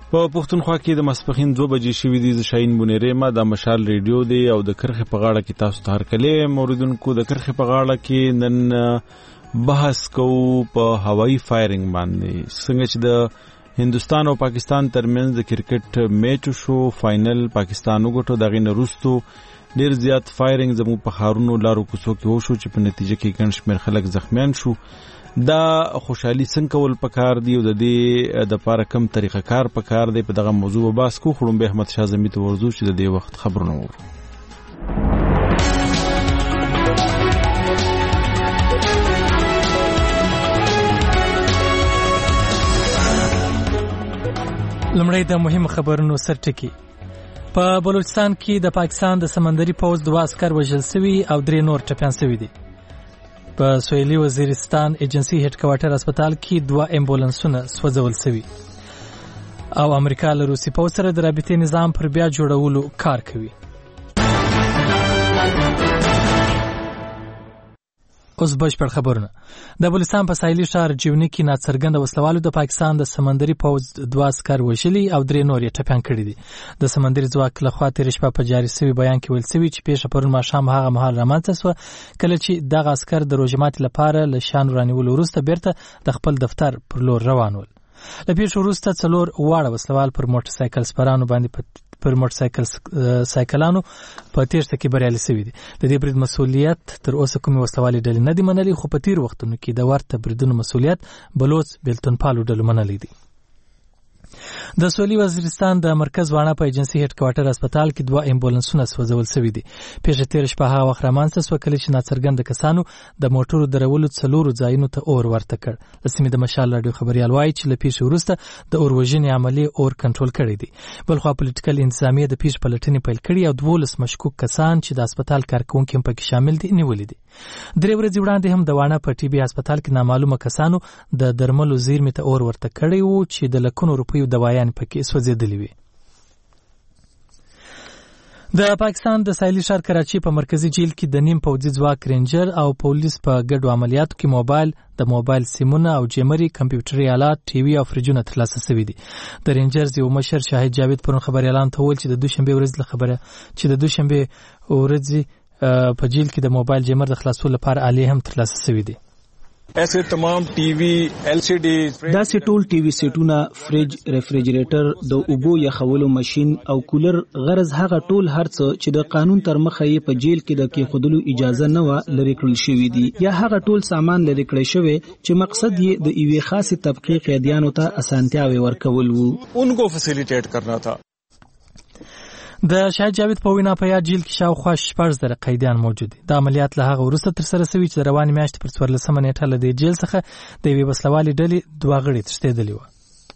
په پښتونخوا کې د ماسپښین 2 بجې شوې دي. ز شاهین بونیری ما د مشال ریډیو دی او د کرخې په غاړه کې تاسو ته هرکلی موریدونکو. د کرخې په غاړه کې نن بحث کوو په هوایي فایرنګ باندې. څنګه چې د هندستان او پاکستان ترمنځ د کرکټ میچ شو، فائنل پاکستان وګټو، دغه نه وروسته ډیر زیات فایرنګ زموږ په ښارونو لارو کوڅو کې وشو چې په نتیجه کې ګڼ شمېر خلک زخمیان شو. دا خوشحالي څنګه کول پکار دی او د دې د لپاره کوم طریقه کار پکار دی، په دغه موضوع بحث کوو. خو به احمد شاه زمي ته ورځو چې د دې وخت خبرونه وورو. لمړی د مهم خبرونو سرټکی. په بلوچستان کې د پاکستان د سمندري پوځ 2 عسكر وژل شوي او 3 نور ټپيان شوي دي. په سویلي وزیرستان ایجنسی هډ کوارټر هسپتال کې 2 امبولانسونه سوځول شوي او امریکا له روسي پوځ سره د رابطې نظام پر بیا جوړولو کار کوي. اوس بشپړ خبرونه. د بلوچستان په ساحلي ښار جیونی کې ناڅرګنده وسلوالو د پاکستان د سمندري پوځ 2 عسكر وژلي او 3 نور یې ټپيان کړي دي. د سمندري ځواک له خوا تېره شپه په جاري شوي بیان کې ویل شوي چې پیښه پرون ماښام هغه مهال رامنځته شوه کله چې دغه عسكر د روژې ماتې لپاره له شیانو رانیولو وروسته بیرته د خپل دفتر پر لور روان ول. له پیښې وروسته 4 واړه وسلوال پر موټر سایکل سپرانو باندې پر موټر سایکلانو په تیښته کې بریالي شوي دي. د دې برید مسؤلیت تر اوسه کومې وسلوالې ډلې نه دي منلي، خو په تیر وختونو کې د ورته بریدونو مسؤلیت بلوچ بیلتونپالو ډلو منلی دي. د سویلي وزیرستان د مرکز واڼه په ایجنسی هډ کوارټر هسپتال کې 2 امبولانسونه سوځول شوي دي. پیښه تېره شپه هغه وخت رامنځته شوه کله چې ناڅرګنده کسانو د موټرو درولو 4 ځایونو ته اور ورته کړ. د سیمې د مشال راډیو خبریال وایي چې له پیښې وروسته د اور وژنې عملیې اور کنټرول کړی دی. بلخوا پولیټیکل انتظامیه د پیښې پلټنې پیل کړي او 12 مشکوک کسان چې د هسپتال کارکوونکي هم پکې شامل دي نیولي دي. 3 ورځې وړاندې هم د واڼه په ټي بي هسپتال کې نامعلومه کسانو د درملو زیرمې ته اور ورته کړی و چې د لکونو روپیو دوايان پکې سوځېدلې وي. د پاکستان د ساحلي ښار کراچي په مرکزي جیل کې د نیم پوځي ځواک رینجر او پولیس په ګډو عملیاتو کې د موبایل سیمونه او جیمري کمپیوټري آلات، ټي وي او فرجونه ترلاسه شوي دي. د رینجرز یو مشر شاهد جاوید پرون خبريالانو ته وویل چې د دوشنبه ورځې په جیل کې د موبایل جیمر د خلاصولو لپاره آلې هم ترلاسه شوي دي. ایسے تمام ٹی وی ایل سی ڈی دا سه ټول ټي وي سیټونه، فریج، ریفریجریټر، د اوبو یخولو ماشين او کولر، غرض هغه ټول هرڅه چې د قانون تر مخه یې په جیل کې د کېخودلو اجازه نه و لري کړل شوی دي یا هغه ټول سامان لري کړی شوی چې مقصد یې د یوې خاصه طبقه قیدیانو ته اسانتیاوي ورکول وو، ان کو فیسیلیټیټ کرنا تھا. د شاهد جاوید په وینا په یاد جیل کې شاوخوا 14,000 قیدیان موجود دي. د عملیات له هغه وروسته ترسره شوي چې د روانې میاشتې پر 14 نیټه له دې جیل څخه د یوې وسلوالې ډلې 2 غړي تښتېدلي وو.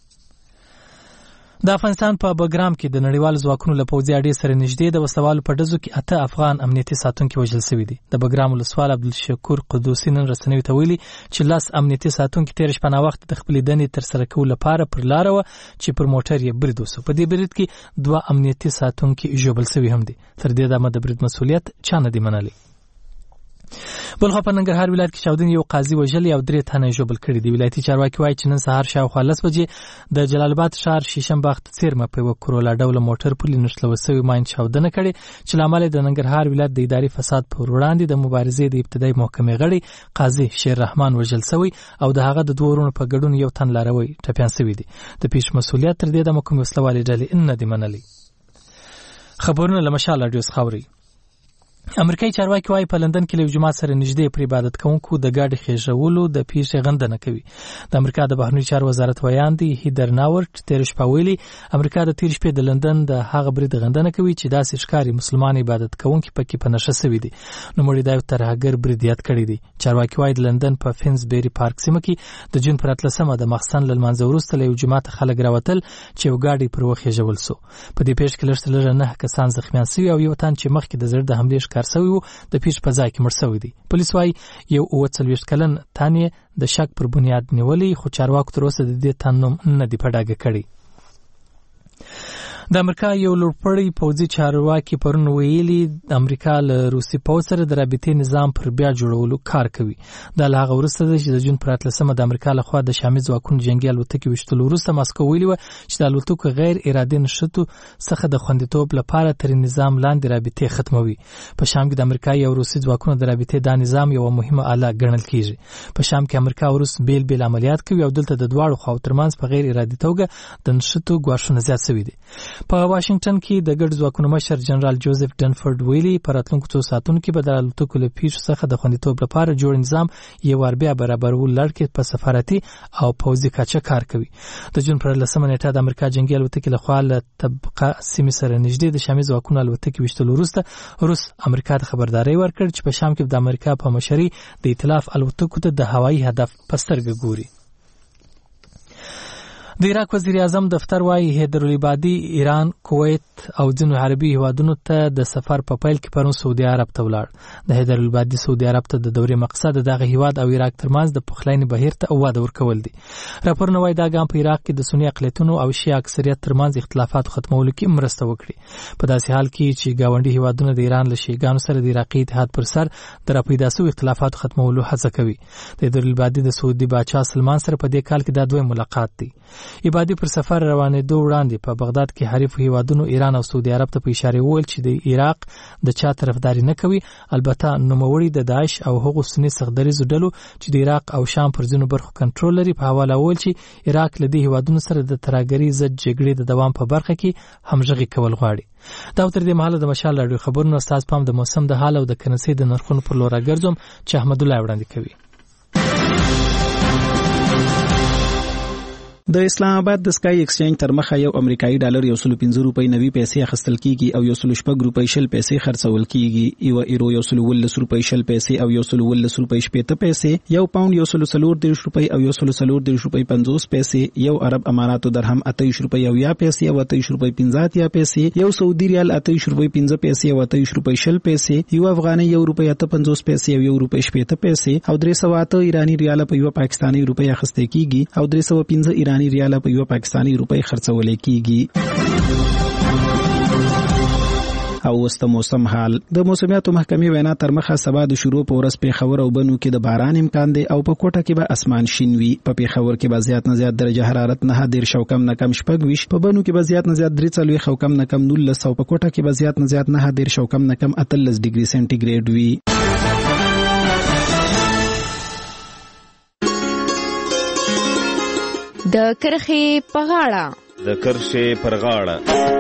د افغانستان په بګرام کې د نړیوالو ځواکونو له پوځي اډې سره نږدې د وسلوالو په ډزو کې 8 افغان امنیتي ساتونکي وژل شوي دي. د بګرام ولسوال عبدالشکور قدوسي نن رسنیو ته ویلي چې 10 امنیتي ساتونکي تېره شپه ناوخته د خپلې دندې ترسره کولو لپاره پر لاره وه چې پر موټر یې برید وسو. په دې برید کې 2 امنیتي ساتونکي ژوبل شوي هم دي. تر دې دمه د برید مسؤلیت چا نه دی منلی. بلخوا په ننګرهار ولایت کې چاودنې یو قاضي وژلي او 3 تنه ژوبل کړي دي. ولایتي چارواکي وایي چې نن سهار شاوخوا 10 بجې د جلال آباد ښار شیشم باغ څیرمه په یوه کرولا ډوله موټر پولې نښلول شوي ماین چاودنه کړې چې له امله د ننګرهار ولایت د اداري فساد پر وړاندې د مبارزې د ابتدایي محکمې غړی قاضي شیر رحمان وژل شوی او د هغه د 2 ورونو په ګډون یو تن لاروی ټپیان شوي دي. د پیښې مسؤلیت تر دې دمه کومې وسلوالې ډلې نه دي منلي. خبرونه له مشال راډیو څخه اورئ. امریکایي چارواکي وايي په لندن کې له جماعت سره نږدې پر عبادت کوونکو د ګاډي خېژولو د پیښې غندنه کوي. د امریکا د بهرنیو چارو وزارت ویان دی هیدر ناورټ تېره شپه ویلي امریکا د تېرې شپې د لندن د هغه برید غندنه کوي چې داسې ښکاري مسلمان عبادت کوونکي پکې په نشه شوي دي. نوموړي دا یو ترهګر برید یاد کړی دی. چارواکي وايي د لندن په فینسبری پارک سیمه کې د جون پر 13 د مخسن له لمانځه وروسته له یو جماعت خلک راوتل چې یو ګاډي پر وخېژول سو. په دې پیښه کې لږ 9 کسان زخمیان شوي او یو تن چې مخکې د زړه د حملې ښکار شوی و د پیښې په ځای کې مړ شوی دی. پولیس وايي یو 40 کلن تن یې د شک پر بنیاد نیولی، خو چارواکو تر اوسه د دې تن نوم نه دی په ډاګه کړی. د امریکا یو لوړپوړی پوځي چارواکي پرون ویلي د امریکا له روسي پوځ سره د رابطې نظام پر بیا جوړولو کار کوي. دا له هغه وروسته ده چې د جون پر 18 د امریکا لخوا د شامي ځواکونو جنگي الوتکې وشتلو وروسته ماسکو ویلي و چې د الوتکو غیر ارادي نشټو څخه د خوندیتوب لپاره تر نظام لاندې رابطې ختموي. په شام کې د امریکا او روسي ځواکونو د رابطې دا نظام یو مهمه آله ګڼل کیږي. په شام کې امریکا او روس بیل عملیات کوي او دلته د دواړو خواو ترمنځ په غیر ارادي توګه د نشټو ګواښونه زیات شوي دي. په واشنگټن کې د ګډ ځواکونو مشر جنرال جوزف ډنفورد ویلي په راتلونکو څو ساعتونو کې به د الوتکو له پیښو څخه د خوندیتوب لپاره جوړ نظام یو وار بیا برابرول لړ په سفارتي او پوځي کچه کار کوي. د جون پر 18 نیټه د امریکا جنگي الوتکې لخوا له طبقه سیمې سره نږدې د شامي ځواکونو الوتکې وشتلو وروسته روس امریکا ته خبرداري ورکړه چې په شام کې د امریکا په مشرۍ د ائتلاف الوتکو ته د هوایي هدف په سترګه ګوري. د عراق وزیر اعظم دفتر وايي حیدر العبادي ایران، کویت او ځینو عربي هیوادونو ته د سفر په پیل کې پرون سعودي عرب ته ولاړ. د حیدر العبادي سعودي عرب ته د دورې مقصد دغه هیواد او عراق ترمنځ د پخلاینې بهیر ته واده ورکول دي. راپورونه وايي دا ګام په عراق کې د سنی اقلیتونو او شیعه اکثریت ترمنځ اختلافات ختمولو کې مرسته وکړي. په داسې حال کې چې ګاونډي هیوادونه د ایران له شیعاګانو سره د عراقي اتحاد پر سر د راپیدا شویو اختلافاتو ختمولو هڅه کوي. د حیدر العبادي د سعودي بادشاه سلمان سره په دې کال کې دا دوی ملاقات دي. عبادي پر سفر روانېدو وړاندې په بغداد کې حریف هیوادونو ایران او سعودي عرب ته په اشاره وویل چې د عراق د چا طرفداري نه کوي، البته نوموړي د داعش او هغو سني سختدریزو ډلو چې د عراق او شام پر ځینو برخو کنټرول لري په حواله وویل چې عراق له دې هیوادونو سره د ترهګرۍ ضد جګړې د دوام په برخه کې همغږي کول غواړي. دا تر دې مهاله د مشال راډیو خبرونو استاد پام د موسم د حال او د کرنسۍ د نرخونو پر لور راګرځوم چې احمد الله وړاندې کوي. د اسلام آباد د سکای ایکسچینج تر مخه یو امریکایي ډالر 115 روپۍ نوي پیسې اخیستل کیږي او 116 روپۍ شل پیسې خرڅول کیږي. یو ایرو 110 روپۍ شل پیسې او 110 روپۍ 80 پیسې، یو پاوند 140 روپۍ او 140 روپۍ 50 پیسې، یو عرب اماراتو درهم 28 روپۍ او 10 پیسې او 28 روپۍ 50 پیسې، یو سعودي ریال 28 روپۍ 15 پیسې او 28 روپۍ شل پیسې، یو افغاني 1 روپۍ 58 پیسې او 1 روپۍ 80 پیسې او 308 ایرانی ریال په یو پاکستانی روپۍ اخیستل کیږي او 315 ایرانی ریال په یو پاکستانی روپۍ خرڅول کیږي. او وسته موسم حال. د موسمیاتو محکمې وینا تر مخه سبا د شروع په ورځ پیښور او بنو کې د باران امکان دی او په کوټه کې به اسمان شین وي. په پیښور کې به زیات نه زیات درجه حرارت 9 او کم نه کم 26، په بنو کې به زیات نه زیات 43 او کم نه کم 19 او په کوټه کې به زیات نه زیات 9 او کم نه کم 18 ډیګري سنټیګریډ وي. د کرخې په غاړه. د کرښې پر غاړه.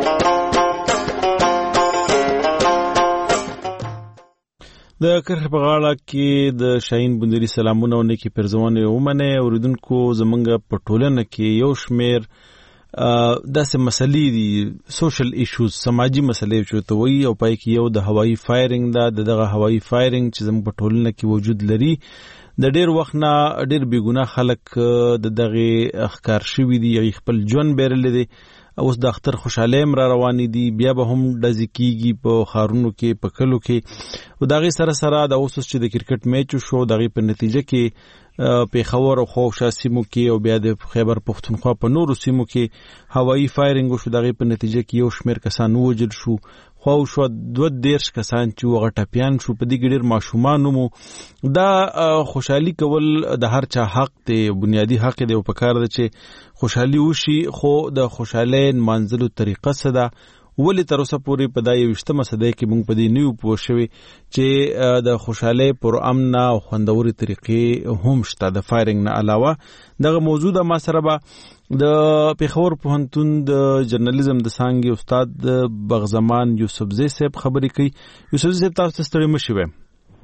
د کرخې په غاړه کې د شاهین بندري سلامونه او نیکی پرزونه ومنه. اوریدونکو زمونږ په ټولنه کې یو شمیر داسې مسلې دي، سوشل ایشوز، سماجی مسلې چې ته وایي، او پای کې یو د هوایي فایرینګ دا دغه هوایي فایرینګ چې زموږ په ټولنه کې وجود لري. د ډیر وخت نه ډیر بیګناه خلک د دغه اخکار شوي دي، خپل ژوند بیرل دي. اوس د اختر خوشاله را روانې دي، بیا به هم ډزې کیږي په خارونو کې، په کلو کې. او دغه سره سره د اوس چې د کرکټ میچ شو، دغه په نتیجه کې پیښور او خوشا سیمو کې او بیا د خیبر پختونخوا په نورو سیمو کې هوایي فایرینګ شو. دغه په نتیجه کې یو شمیر کسان وژل شو، خو شو 2 کسان چې وغه ټپیان شو. په دې ډېر ماشومان مو دا خوشحالي کول د هر چا حق دی، بنیادی حق دی او پکار دی چې خوشحالي وشي. خو د خوشحالۍ منځلو طریقه څه ده؟ ولې تر اوسه پورې په دا 20مه صدۍ کې موږ په دې نیو پوه شوي چې د خوشحالۍ پر امن او خوندوري طریقې هم شته د فایرینګ نه علاوه. دغه موضوع د ما سره به د پیښور پوهنتون د جرنالیزم د څانګې استاد بغزمان یوسفزی صاحب خبرې کوي. یوسفزی صاحب تاسو ته ستړي مشي وي.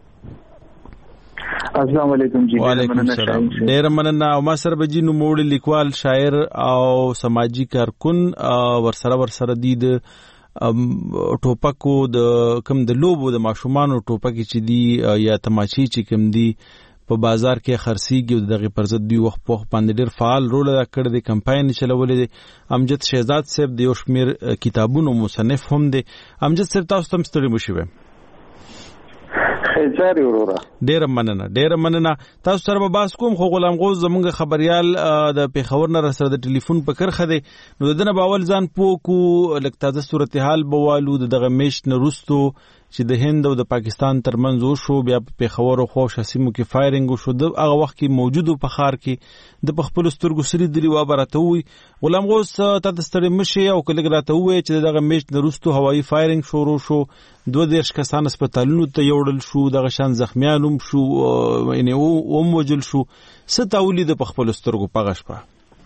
السلام علیکم جی. وعلیکم السلام. ډیر مننه. او ما سره به جی نوموړی لیکوال، شاعر او سماجی کارکون ورسره دي د ټوپکو د کم د لوبو د ماشومانو ټوپک چې دي یا تماچی چې کم دي په بازار کې خرڅيږي او دغه پر ضد دی وخت په باندې ډیر فعال رول ادا کړی دی، کمپاین چلولې دی. امجد شهزاد صاحب د یو شمیر کتابونو مصنف هم دی. امجد صاحب تاسو هم ستړي مشي وي. خیچاري وروره ډېر مننه تاسو سره به باس کوم. خو غلام غوث زمونږ خبريال د پیښور نه سره د ټلیفون په کرخه دی نو دنه باول ځان پوکو لکه تازه صورتحال بوالو دغه میش نه روستو چې د هند او د پاکستان ترمنځ وشو بیا په پیښور او خوش سیمو کې فایرینګ وشو د هغه وخت کې موجودو په خار کې د خپل سترګو سری دی و برته وي. غلام غوث ته د ستړي مشي او کله راته وي چې دغه میش نه روستو هوایي فایرینګ شروع شو 22 کسان هسپتالونو ته یوړل شو دغه شان زخمیان هم شو یعنی او موجل شو ستاولي د خپل سترګو پغش په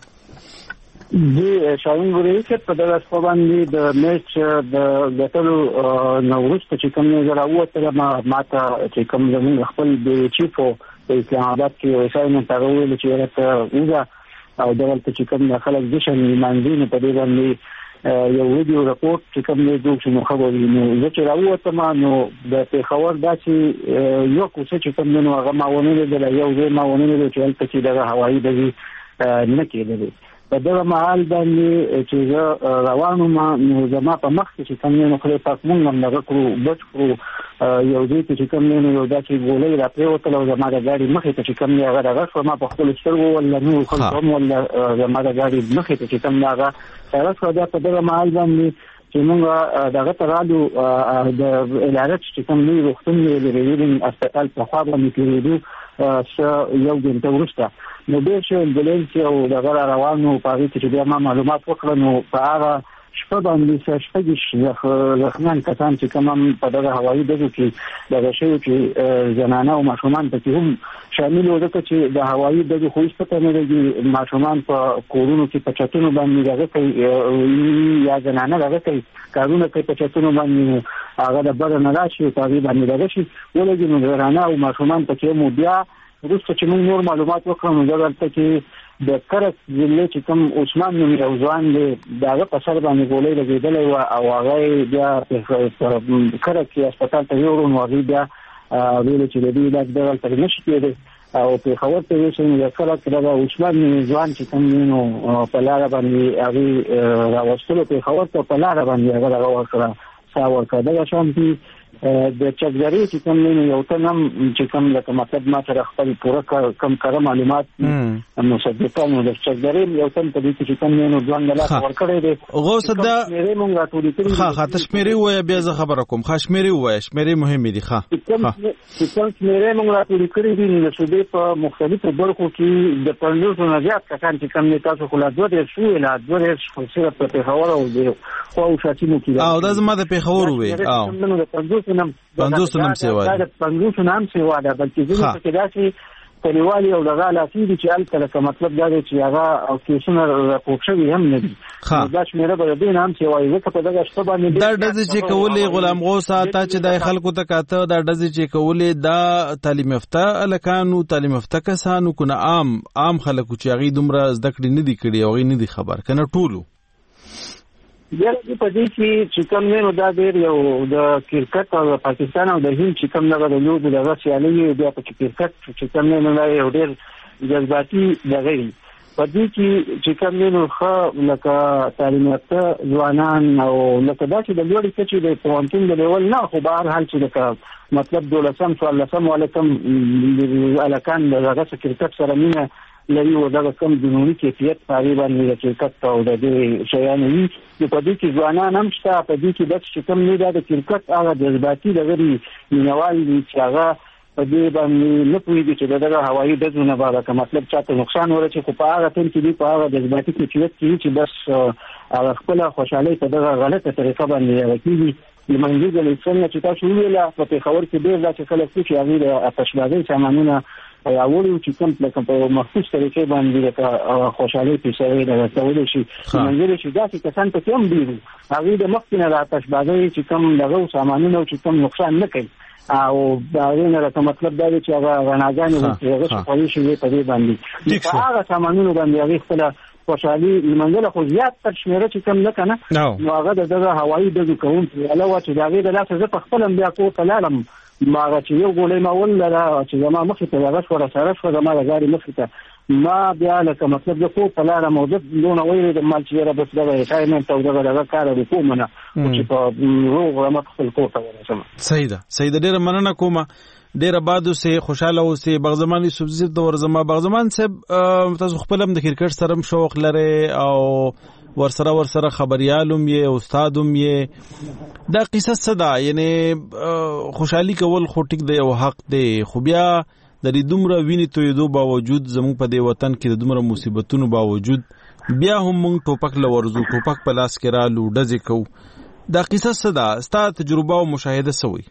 دی شاوین ګوري چې په دغه څه باندې د میچ د غټلو نوروسته چې کوم نه راوته ماته چې کوم زموږ خپل د چیفو په اسلام آباد کې وسایل تاغول چې راته وزا او دغه چې کوم خلک د شن منځینه په دې باندې یو ویډیو راپورټ چې کوم نه دوه شنو خبرې نو چې راوته نو د پیښور داسې یو کوڅه چې کوم نه هغه ماونه دي یو ځای ماونه دي چې تل چې دغه هوایي دغه نه کېدل په دغه محل باندې چې روانو ما نو زما په مخ کې کوم نه خپل پاک مونږ هم دغه کړو بچ کړو یو دې چې کوم نه یو دا چې ګولې را پریوتل او زما د غاړي مخې ته چې کوم نه هغه دغه ما په خپل سترګو ولا نو کوم ولا زما د غاړي مخې ته چې کوم نه هغه سره خو دا په دغه محل باندې چې موږ دغه ترالو د الارت چې کوم نه وختون لري د هسپتال په خوا باندې کېدو یو ګنټه ورسته نو به شو امبولانس او دغه روانو په چې بیا ما معلومات وکړ نو په هغه شپه باندې شپږ زخمیان کسان چې کوم په دغه هوایي دغه کې دغه شی چې زنانه او ماشومان پکې هم شامل وو ځکه چې د هوایي دغه خو هیڅ پته نه لګي ماشومان په کورونو کې په چتونو باندې دغه کوي یا زنانه دغه کوي کارونه کوي په چتونو باندې هغه د بر نه راشي تقریبا دغه شي ولګي نو زنانه او ماشومان پکې مو بیا وروسته چې موږ نور معلومات وکړو نو دلته کې د کرک ضلع چې کوم عثمان نومي یو ځوان دی دغه په سر باندې ګولۍ لګېدلې وه او هغه بیا کرک کې هسپتال ته یوړو نو هغې بیا ویلې چې د دې علاج دغلته نشي کېدی او پیښور ته یوسئ نو د کرک دغه عثمان نومي ځوان چې کوم دی نو په لاره باندې هغې راوستلو پیښور ته په لاره باندې هغه دغه ورکړه ساه ورکړه دغه شان کې د چکدري چې کوم نه یو تنم چې کوم لکه مطلب ما سره خپل پوره کم کړه معلومات نو صدقه نو د چکدري یو تن په دې چې کوم نه ځوان غلا ورکړی دی غوث د مېرې مونږه ټولې کړې ها تشمیري وای بیا زه خبره کوم خشمیري وای شمیري مهمه دي ها چې مېرې مونږه ټولې کړې دي نو چې په مختلفو برخو کې د پندوسو نه زیات کسان چې کوم نه تاسو خو لا دوه شو لا دوه خو سره په پیښور او د خو شاتینو کې او دا زما د پیښور وای او 50 نم سیوا ده 50 نم سیوا ده بلکې ځینې کې داسې کلیوالي او دغه لاسي دي چې الکه مطلب دا دی چې هغه او کیسونه راپورټ شوي هم نه دي دا شمیره به دې نام سیوا یې په دغه شپه باندې دا ډزې چې کولې غلام غوث تا چې د خلکو ته کاته دا ډزې چې کولې دا تعلیم یافته الکانو تعلیم یافته کسانو کنه عام خلکو چې هغه دومره زده کړې نه دي کړي او نه دي خبر کنه ټولو بیا په دې کې چې کوم نه دا ډېر یو د کرکټ او پاکستان او د هند چې کوم نه د لوبو د رسیالي بیا په کرکټ چې کوم نه یو ډېر جذباتي دغه په دې کې چې کوم نه خو لکه تعلیم یافته ځوانان او لکه دا چې د لوړ کچې د پوانتین د لیول نه خو بهر حال چې لکه مطلب 12 علیکم الکان دغه کرکټ سره مینه لري او دا کوم جنونی کیفیت تقریبا د کرکټ او د شیانو وي په دې کې ځوانان هم شته په دې کې د کوم نه د کرکټ هغه جذباتي دغه مینوال چې هغه په دې باندې نه پوهیږي چې دغه هوایي دزونه باندې مطلب چاته نقصان ورچې خو په هغه ټیم کې په هغه جذباتي کیفیت کې چې بس هغه خپل خوشحالي په دغه غلطه طریقه باندې راکېږي لمنځه د څنګه چې تاسو ویله په پیښور کې ډېر دا چې خلک چې هغه د آتشبازۍ سامانونه یا وړو چې کوم په مخصوص طریقې باندې د خوشحالي پیسې د راټولې شي منځل شي دا چې کسان په کوم دی هغه د مخکنه د آتشبازۍ چې کوم دغه سامانونه چې کوم نقصان نه کوي او دا نه مطلب دا چې هغه غناګانې هغه شپږ شي په دې باندې هغه سامانونه باندې هغه خپل خوشحالي منځله خو زیات تر شمیره چې کم نه کنه نو هغه دغه هوایي دغه کوم علاوه چې دغه د لاسه زه په خپل بیا کو تلالم ما چې یو ګولې ما ول لا چې زما مخې ته هغه سره سره زما د غاړي مخې ته ما بیا لکه مطلب د کو په لاره موجود لونه ویل د مال چې را بس د ریټایرمنت او دغه کار وکومنه چې په روغ رحمت خپل کوټه ورسم. صحیح ده ډیره مننه کومه، ډیره بادو سه خوشاله اوسه. بغزمان یوسف زید د ورزما بغزمان صاحب تاسو خپل هم د کرکټ سره شوق لري او ورسره خبريالم یې استادم یې، دا قصه صدا یعنی خوشحالي کول خو ټیک دی او حق دی، خو بیا د دې دومره ویني تویدو باوجود زموږ په دې وطن کې د دومره مصیبتونو باوجود بیا هم موږ ټوپک لورزو، ټوپک په لاس کې را لوډځي کو. دا قصه صدا ستا تجربه او مشاهده سوي؟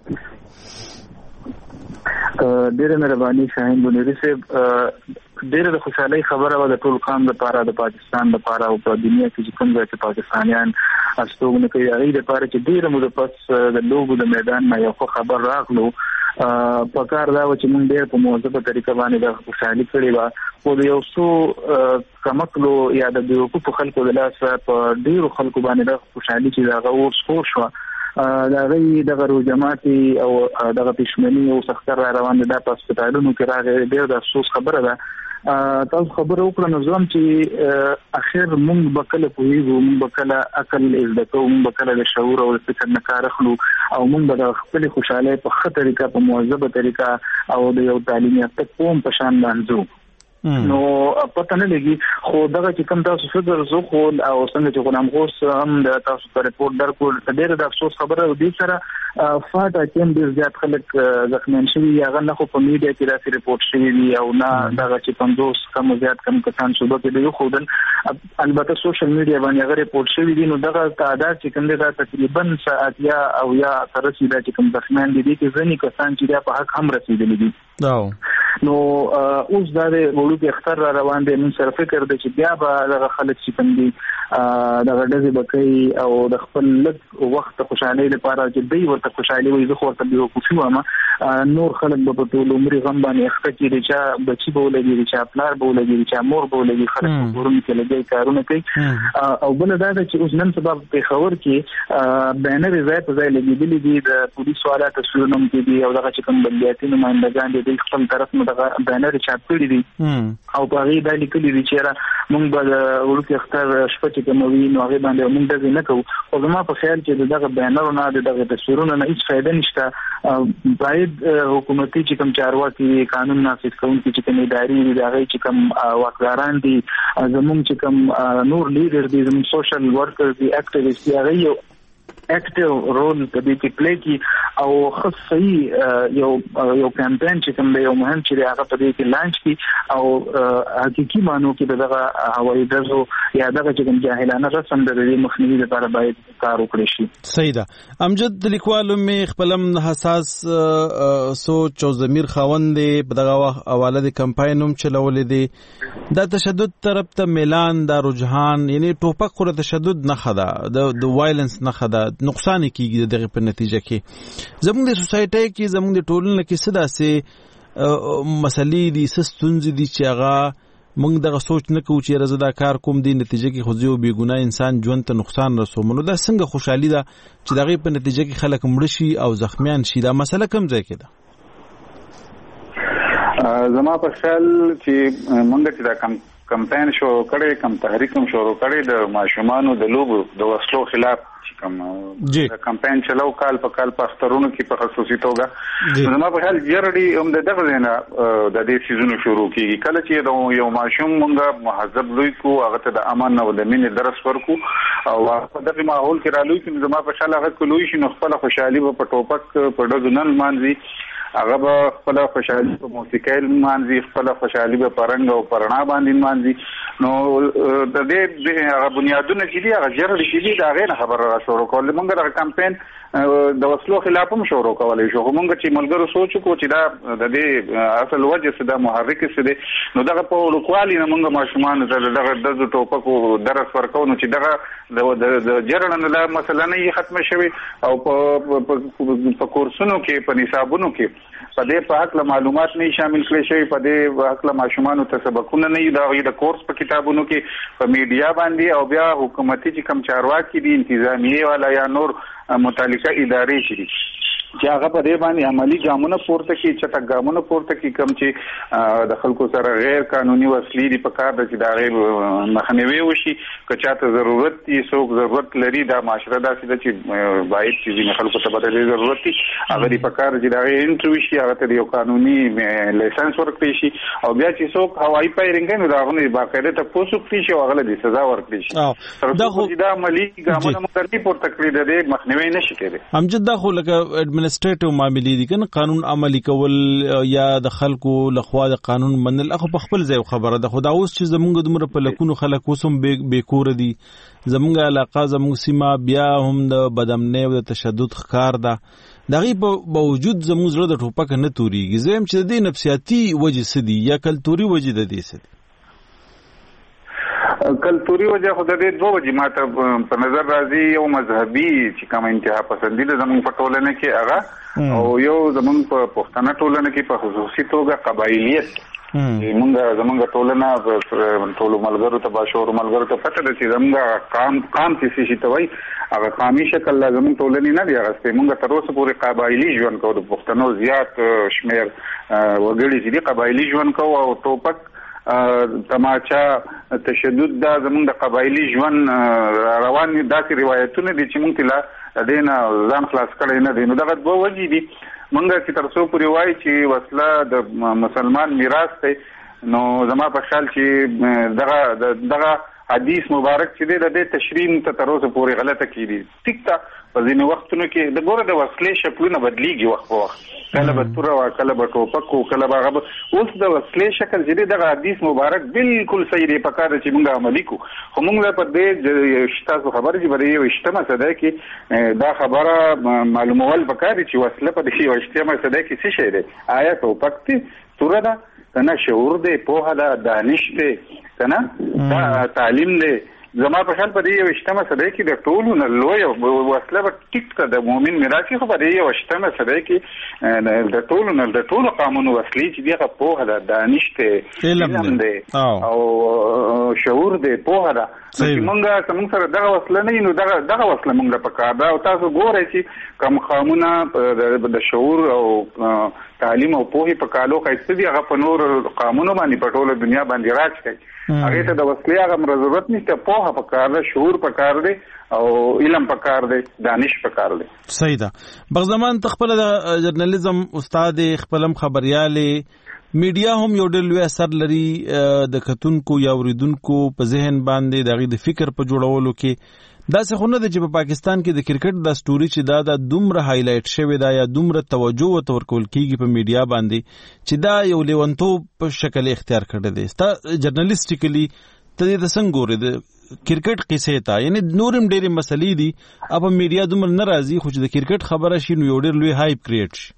ډیره مهرباني شاهین بنيري صاحب، ډیره د خوشحالي خبره و د ټول قوم لپاره، د پاکستان لپاره او په دنیا کې کوم ځای چې پاکستانیان استوګنه کوي هغه لپاره چې ډیره مو د پس د لوګو د میدان نه یو خبر راغلو. په کار دا و چې موږ ډیر په موثقه طریقه باندې د خوشحالي کړې و، خو د یو څو کمکلو یا د بیوقوفو خلکو د لاس په ډیرو خلکو باندې د خوشحالي چې دا غوړ سپور شو دا غي دغه روجماتي او دغه پښمنی او سختر روان دي د هسپتالونو کې راغلي. ډیر د افسوس خبره ده. تاسو خبره وکړه نو ځم چې اخر مونږ بکله کویږو، مونږ بکله عقل زده کوو، مونږ بکله د شعور او فکر نه کار اخلو او مونږ د خپل خوشاله په ښه طریقه په موظفه طریقه او د یو تعلیمي تک قوم په شان باندې نو پته نه لګي. خو دغه چې کوم تاسو فکر زو خو او څنګه چې غلام غوث هم د تاسو پر ریپورت درکول ډېر د افسوس خبره و دي سره فاټه کوم ډېر زیات خلک زخمیان شوي یا غن خو په میډیا کې راځي ریپورت شوی دی او نه دغه چې 50 کم زیات کم کسان شوبه کې دی خو دل البته سوشل میډیا باندې غره ریپورت شوی دی. نو دغه تعداد چې کوم دی تقریبا ساعت یا او یا تر رسیدا چې کوم زخمیان دي چې ځنی کسان چې په حق هم رسیدلي دي. نو اوس دا د وړو کې اختر را روان دي، من سره فکر دی چې بیا به دغه خلک چې کوم دي دغه ډزې بکې او د خپل لږ وخت خوشحالۍ لپاره چې دوی ورته خوشحالي وي، زه خو ورته بیوقوفي وایم، نور خلک به په ټول عمر غم باندې اخته کېږي چې بچي به ولګي، چې پلار به ولګي، چې مور به ولګي، خلک په کورونو کې لګي کارونه کوي. او بل دا چې اوس نن سبا په خبر کې بینر ځای په ځای لګېدلي دي، د پولیس والا تصویرونه هم کې دي او دغه چې کوم بلدیاتي نمائندګان دي خپل طرف نه دغه بینر چاپ کړي دي او په هغه د لیکلي دي چې موږ به ورته اختر شپه چې کوموي نو هغه باندې موږ دغه نه کوو. او زما په خیال چې دغه بینر نه دغه تصویرونه نه هیڅ فائدہ نشته. باید حکومتي چې کوم چارواکي قانون نافذ کوونکي چې کوم ادارې دي هغه چې کوم واکداران دي زموږ چې کوم نور لیډر دي زموږ سوشل ورکر دي اکټیویسټ دي هغه یو اکټیو رول په دې کې پلی کی او خصوصي یو کمپاین چې کوم دی یو مهم چې هغه په دې کې لانچ کی او حقيقي مانو کې دغه هوایي دزو یا دغه چې کوم جاهلانه رسم د دې مخنیوي لپاره باید کار وکړي شي. صحیح ده. امجد لیکوالو می خپلم حساس سوچ او ضمیر خاوند په دغه حواله د کمپاینوم چلولې دي د تشدد طرف ته میلان د رجحان یعنی ټوپک خو تشدد نه خدا د وایلنس نه خدا نقصان کیږي دغه په نتیجه کې زموږ د سوسایټي کې زموږ د ټولنې کې څه داسې مسلې دي سستونځ دي چې هغه موږ دغه سوچ نه کوو چې رضا کار کوم دی نتیجه کې خو یو بیګناه انسان ژوند ته نقصان رسومنو دا څنګه خوشحالي ده چې دغه په نتیجه کې خلک مړ شي او زخمیان شي. دا مسله کوم ځای کې ده؟ زما په خیال چې موږ چې دا کمپاین شروع کړی کم تحریک هم شروع کړی د ماشومانو د لوبو د وسلو خلاف کوم کمپاین چلو کال په اخترونو کې په خصوصي توګه زما په خیال جرړي هم دغه نه د دې سيزونو شروع کیږي کله چې یو ماشوم مونږه مهذب لوی کو هغه ته د امن او د مینې درس ورکو او په دغه ماحول کې را لوي چې زما په خیال هغه کولوي شي نو خپل خوشحالي په ټوپک په ډزو نه مانځي، هغه به خپل خوشحالي په موسیقۍ مانځي، خپل خوشحالي په پرنګ او پرنا باندې مانځي. نو د دې هغه بنیادونه چې دي هغه جرړي چې دي دا غیر خبره را شروع کول. موږ د کمپاین د وسلو خلاف هم شروع کولای شو، موږ چې ملګرو سوچ کو چې دا د دې اصل وجه څه د محرک څه دي نو دغه په لوکوالي نه موږ ماشومان دغه د ټوپکو درس ورکو نو چې دغه د جرړن له مثلا نه ختم شوي او په کورسونو کې په نصابونو کې په دې په حق معلومات نه شامل کړي شي، په دې حق ماشومان ته سبقونه نه دا د کورس په کتابونو کې په میډیا باندې او بیا حکومتي چې کم چارواکي دي انتظامیه والا یا نور متعلقه ادارې شي چې هغه په دې باندې عملی ګامونه پورته کړي چې تا ګامونه پورته کړي کوم چې د خلکو سره غیر قانوني وسلې دي په کار د چې دا غیر مخنیوي وشي که چاته ضرورت دي څوک ضرورت لري دا معاشره داسې ده چې باید چې ځینې خلکو ته به د ضرورت دي هغه دې په کار چې دا غیر انټرویو شي هغه ته یو قانوني لایسنس ورکړي شي او بیا چې څوک هوایي فایرینګ کوي نو دا غوښنه باقاعده ته پوسو کړي شي او هغه دې سزا ورکړي شي دا عملی ګامونه مختلف پورته کړی د دې مخنیوي نشي کېدی امجد دا خو لکه ایڈمنسټریټیو معاملې دي کنه قانون عملی کول یا د خلکو لخوا د قانون منل اخو په خپل ځای خبره ده خدا اوس چې زمونږ دومره په لکونو خلک اوسم بیکور دي زمونږ علاقه زمونږ سیمه بیا هم د بدامنۍ او د تشدد ښکار ده دغه په باوجود زمونږ زړه د ټوپک نه توريږي زم چې د نفسیاتي وجه سدي یا کلتوري وجه د دې سدي کلتوري وجه خو د دې دوه وجې ماته په نظر راځي یو مذهبي چې کوم انتها پسندیده زموږ په ټولنه کې هغه او یو زموږ په پښتنه ټولنه کې په خصوصي توګه قبایلیت زمونږ ټولنه ټولو ملګرو ته باشعور ملګرو ته پته ده چې زمونږ قام چې شي ته وایي هغه قامي شکل زمونږ ټولنې نه دی اخیستی مونږ تر اوسه پورې قبایلي ژوند کوو د پښتنو زیات شمېر وګړي چې دي قبایلي ژوند کوو او ټوپک تماچا تشدد دا زمونږ د قبایلي ژوند روان داسې روایتونه دي چې مونږ ته دینه ځان خلاص کړی نه دی نو دغه دوه وجې دي مونږ چې تر څو پورې وایي چې وسله د مسلمان میراث دی نو زما په خیال چې دغه حدیث مبارک چې دی د دې تشریح ته تر اوسه پورې غلطه کیږي ټیک ته په ځینې وختونو کې د ګوره د وسلې شکلونه بدلیږي وخت په وخت کله به توره وه کله به ټوپک و کله به هغه اوس د وسلې شکل چې دی دغه حدیث مبارک بالکل صحیح دی په کار ده چې موږ عملي کړو خو موږ له په دې تاسو خبره چې په دې 20مه صدۍ کې دا خبره معلومول پکار دي چې وسله په دې 20مه صدۍ کې څه شی دی آیا ټوپک دی توره ده کنه شعور دی پوهه ده دانش دی کنه دا تعلیم دی زما په خیال په دې 20مه صدۍ کې د ټولو نه لوی وسله به ټیک ته د مؤمن میراث خو په دې 20مه صدۍ کې د ټولو قانونو وسلې چې دغه پوهه ده دانش دی علم دی او شعور دی پوهه ده چې موږ سره دغه وسله نه نو دغه وسله موږ په کار ده او تاسو ګورئ چې کوم قانونه د شعور او تعلیم او پوهې په کالو ښایسته دي هغه په نور قانونو باندې په ټوله دنیا باندې راج کوي هغه ته د وسلې هغه ضرورت نشته پوهه په کار ده شعور په کار دی او علم په کار دی دانش په کار دی صحیح ده بغزمان تخپل د جرنالیزم استاد خپلم خبرياله میډیا هم یو ډېر لوی اثر لري د کتونکو یا اوریدونکو په ذهن باندې دغه د فکر په جوړولو کې دا څه خو نه ده چې په پاکستان کې د کرکټ د سټوري چې دا دومره هایلایټ شوی دا یا دومره توجه ورکول کیږي په میډیا باندې چې دا یو لیونتو په شکل اختیار کړی دی ستا جرنالیسټیکلی ته د څنګه ګورې د کرکټ قصې ته یعنی نورم ډېرې مسلې دي په میډیا دومره نه راځي خو چې د کرکټ خبره شي نو یو ډېر لوی هایپ کریټ شي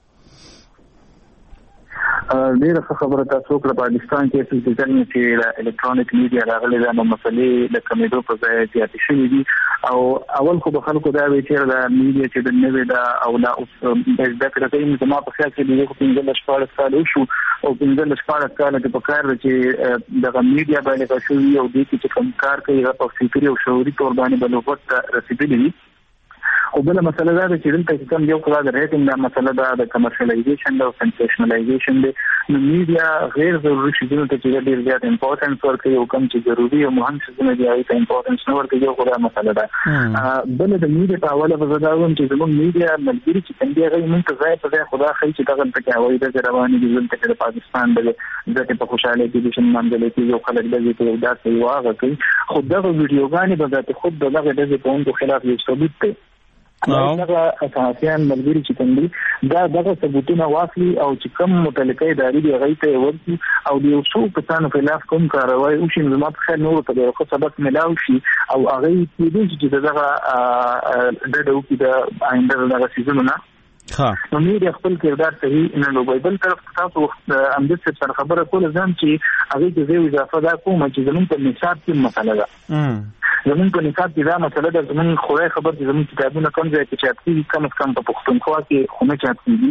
ډیره خبره تاسو په پاکستان کې چې د الکترونیک میډیا راغلي دا مسلې د کمیډو په ځای زیاتې شوې دي او اول خو به خلکو دا وی چې د میډیا چې د نوې دا او لا اوس د ذکر کوي زما په خیال کې د یو 15 کال شو او 15 کال کې په کار چې د میډیا باندې شوی او د دې چې کوم کار کوي په فکري او شعوري تور باندې بلوغت رسیدلی او بل مسله دا چې دلته کوم یو خلا د ریټینګ دا مسله دا د کمرشلایزیشن او سنسیشنلایزیشن دی نو میډیا غیر ضروري شیونه ته ډېر زیات امپورټنس ورکوي او کوم چې ضروري او مهم شیونه دي هغه ته امپورټنس نه ورکوي یو خلا مسله ده بل د میډیا په حواله به زداوم چې زموږ میډیا ملګری چې څنګه هغه موږ ته ځای په ځای خدا خی چې دغه ته هوایي د رواني دي دلته د پاکستان د ځکه په خوشاله کې چې منځله کې یو خلک د دې په داسې واغه کوي خو دغه ویډیوګانې به ذات خود دغه د قانون خلاف یو ثبوت دی دغه اساسيان ملګری چې کوم دا دغه ثبوتونه واخلي او چې کوم متعلقه ادارې دی هغه ته ورسي او د یو څو کسانو خلاف کوم کاروای او شین زما په خیال نور ته یو سبق ملاوي شي او هغه چې دغه د دوی د آینده دغه سيزونه نو میډیا خپل کردار صحیح نه لوبي بل طرف تاسو امدد سره خبره کول ځم چې هغه کې زه اضافه دا کوم چې زمون په نصاب کې مسله ده زمون په نصاب کې دا مسله ده زمون خوري خبر چې زمون کتابونه کوم ځای کې چاپ کیږي کم په پښتونخوا کې خونه چاپ کیږي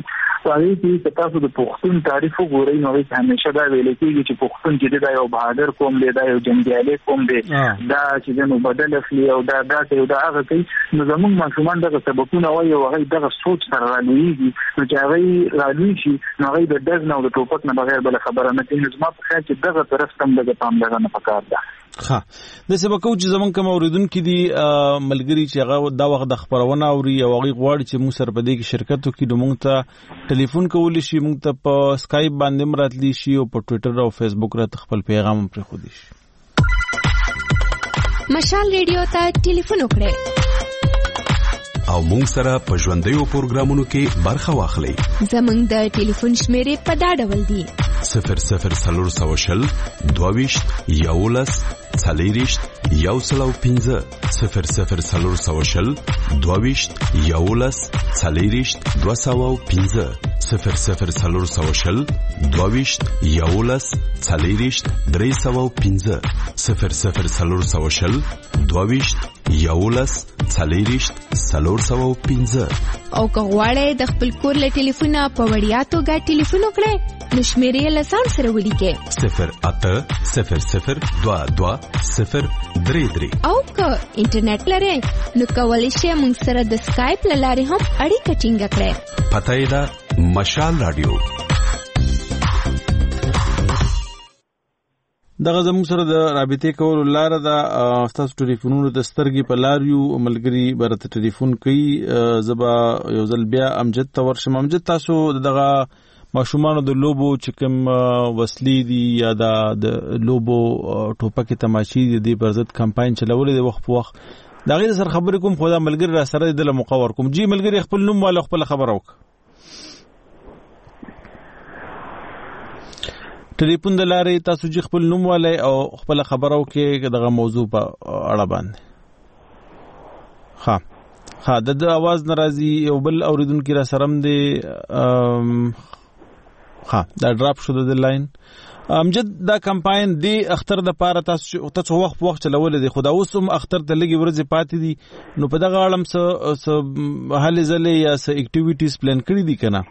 هغه کې تاسو د پښتون تاریخ وګورئ نو همیشه دا ویل کېږي چې پښتون چې دا یو بهادر قوم دی، دا یو جنګیالي قوم دی، دا چې نو بدل اخلي او دا هغه کوي. نو زموږ ماشومان دغه سبقونه وایي او هغه دغه سوچ سره رالویږي، نو چې هغه رالوي شي نو هغه د ډز نه او د ټوپک نه بغیر بل خبره نه کوي. زما په خیال چې دغه طرف تم دغه پاملرنه پکار ده. ها د سبقو چې زمون کوم اوریدونکو دي ملګری چې هغه دا وخت د خبرونه اوري او هغه غواړي چې موږ سره په دې کې شرکت وکړي، نو موږ ته ټلیفون کولی شي، موږ ته په سکایپ باندې مراتلی شي او په ټوئیټر او فیسبوک راته خپل پیغام پرې خو دي شي. مشال ریډیو ته ټلیفون وکړئ او مونږ سره په ژوندیو پروګرامونو کې برخه واخلئ. زمونږ د ټلیفون شمیرې په دا ډول دي: 00 22 11 40 105 00 22 11 40 205 00 22 11 40 305 00 22 11 40 305. او که غواړئ د خپل کور له ټلیفونه په وړیا توګه ټلیفون وکړئ نو شمیرې له ځان سره ولیکئ 0800 22 033. او که انټرنیټ لرئ نو کولی شئ موږ سره د سکایپ له لارې هم اړیکه ټینګه کړئ. پته یې ده مشال رادیو. دغه زموږ سره د رابطې کولو لاره ده. تاسو ټلیفونونو د سترګې په لار یو ملګری برته ټلیفون کوي. زبا یو ځل بیا امجد ته ورشم. امجد تاسو دغه ماشومانو د لوبو چې کوم وسلې دي یا د لوبو ټوپکې تماشې دي د برزت کمپاین چلولې د وخت په وخت دا غیر سره خبرې کوم خو دا ملګری را سره د مقور کوم. جی ملګری خپل نوم والا خپل خبر وک ټلیفون د لارې تاسو جی خپل نوم والای او خپل خبرو کې دغه موضوع په اړه باندې. ها د आवाज ناراضي یو بل اوریدونکو را سرم دی. دا ډراپ شو د لاین. امجد دا کمپاین دی اختر د پاره تاسو وخت چلول دي خدا اوس هم اختر ته لګي ورځې پاتې دي نو په دغه اړه څه حل زله یا څه اکټیویټیز پلان کړی دي کنه؟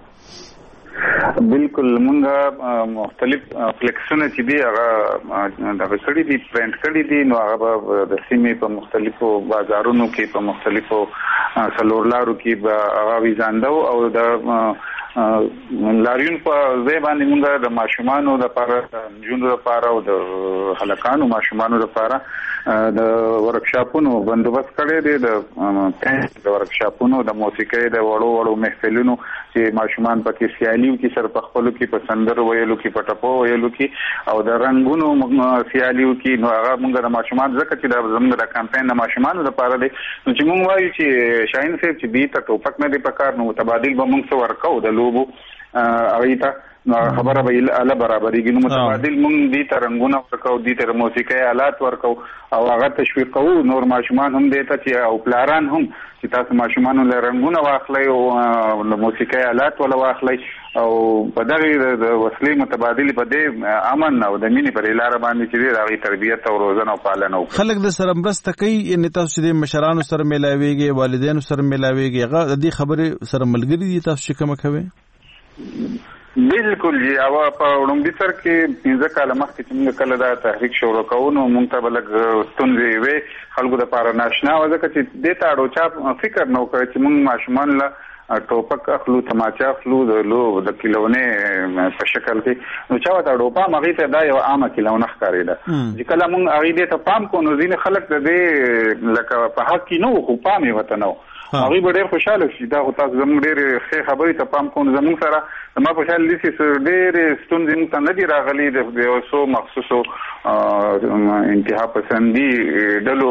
بالکل مونږه مختلف فلیکسونه چې دی هغه د کړي دي پرنٹ کړي دي نو هغه د سیمې په مختلفو بازارونو کې په مختلفو سلورلارو کې هغه ویزاندو او د لاریون په ځای باندې مونږه د ماشومانو لپاره جنونو لپاره او د هلکانو ماشومانو لپاره د ورکشاپونو بندوبست کړی دی د ورکشاپونو د موسیقۍ د وړو محفلونو چې ماشومان پکې سیالیو کې سر په خپلو کې په سندرو ویلو کې په ټپو ویلو کې او د رنگونو سیالیو کې نو هغه مونږ د ماشومان ځکه چې د زموږ د کمپاین د ماشومانو لپاره دی نو چې مونږ وایو چې شاهین صاحب چې دې ته ټوپک نه دی پکار نو تبادل به مونږ څه ورکو د لوبو هغه ته خبره به اله برابرېږي نو متبادل مونږ دې ته رنگونه ورکو دې ته موسیقي آلات ورکو او هغه تشویق کوو نور ماشومان هم دې ته چې او پلاران هم چې تاسو ماشومان له رنگونه واخلئ او موسیقي آلات ولا واخلئ او په دغه د وسلې متبادل په دې امن او د مینې په لار باندې چې دغه تربیت او روزنه او پالنه وکړي. خلک د سره مرسته کوي ان تاسو د مشرانو سره ملاويږي والدینو سره ملاويږي هغه د دې خبره سره ملګری دي تاسو چې کوم کوي؟ بالکل جی او په وړاندې سر کې 15 کال مخکې چې موږ کله دا تحریک شروع کوو نو موږ ته بلګ ستونزې وي خلکو د پاره ناشنا و ځکه چې د تا اړو چا فکر نو کوي چې موږ ماشومان له ټوپک اخلو تماچا اخلو د کیلونه په شکل کې نو چا ته اړو په مغې ته دا یو عامه کیلونه ښکاري ده چې کله موږ هغه دې ته پام کو نو ځین خلک د دې لکه په حق کې نو خو پامې وته نو هغه به ډېر خوشاله شي دا تاسو زموږ ډېر ښه خبرې ته پام کوو زموږ سره ما په خیال لیسي ډېر ستونزې موږ ته نه دي راغلي د یو څو مخصوصو انتها پسندي ډلو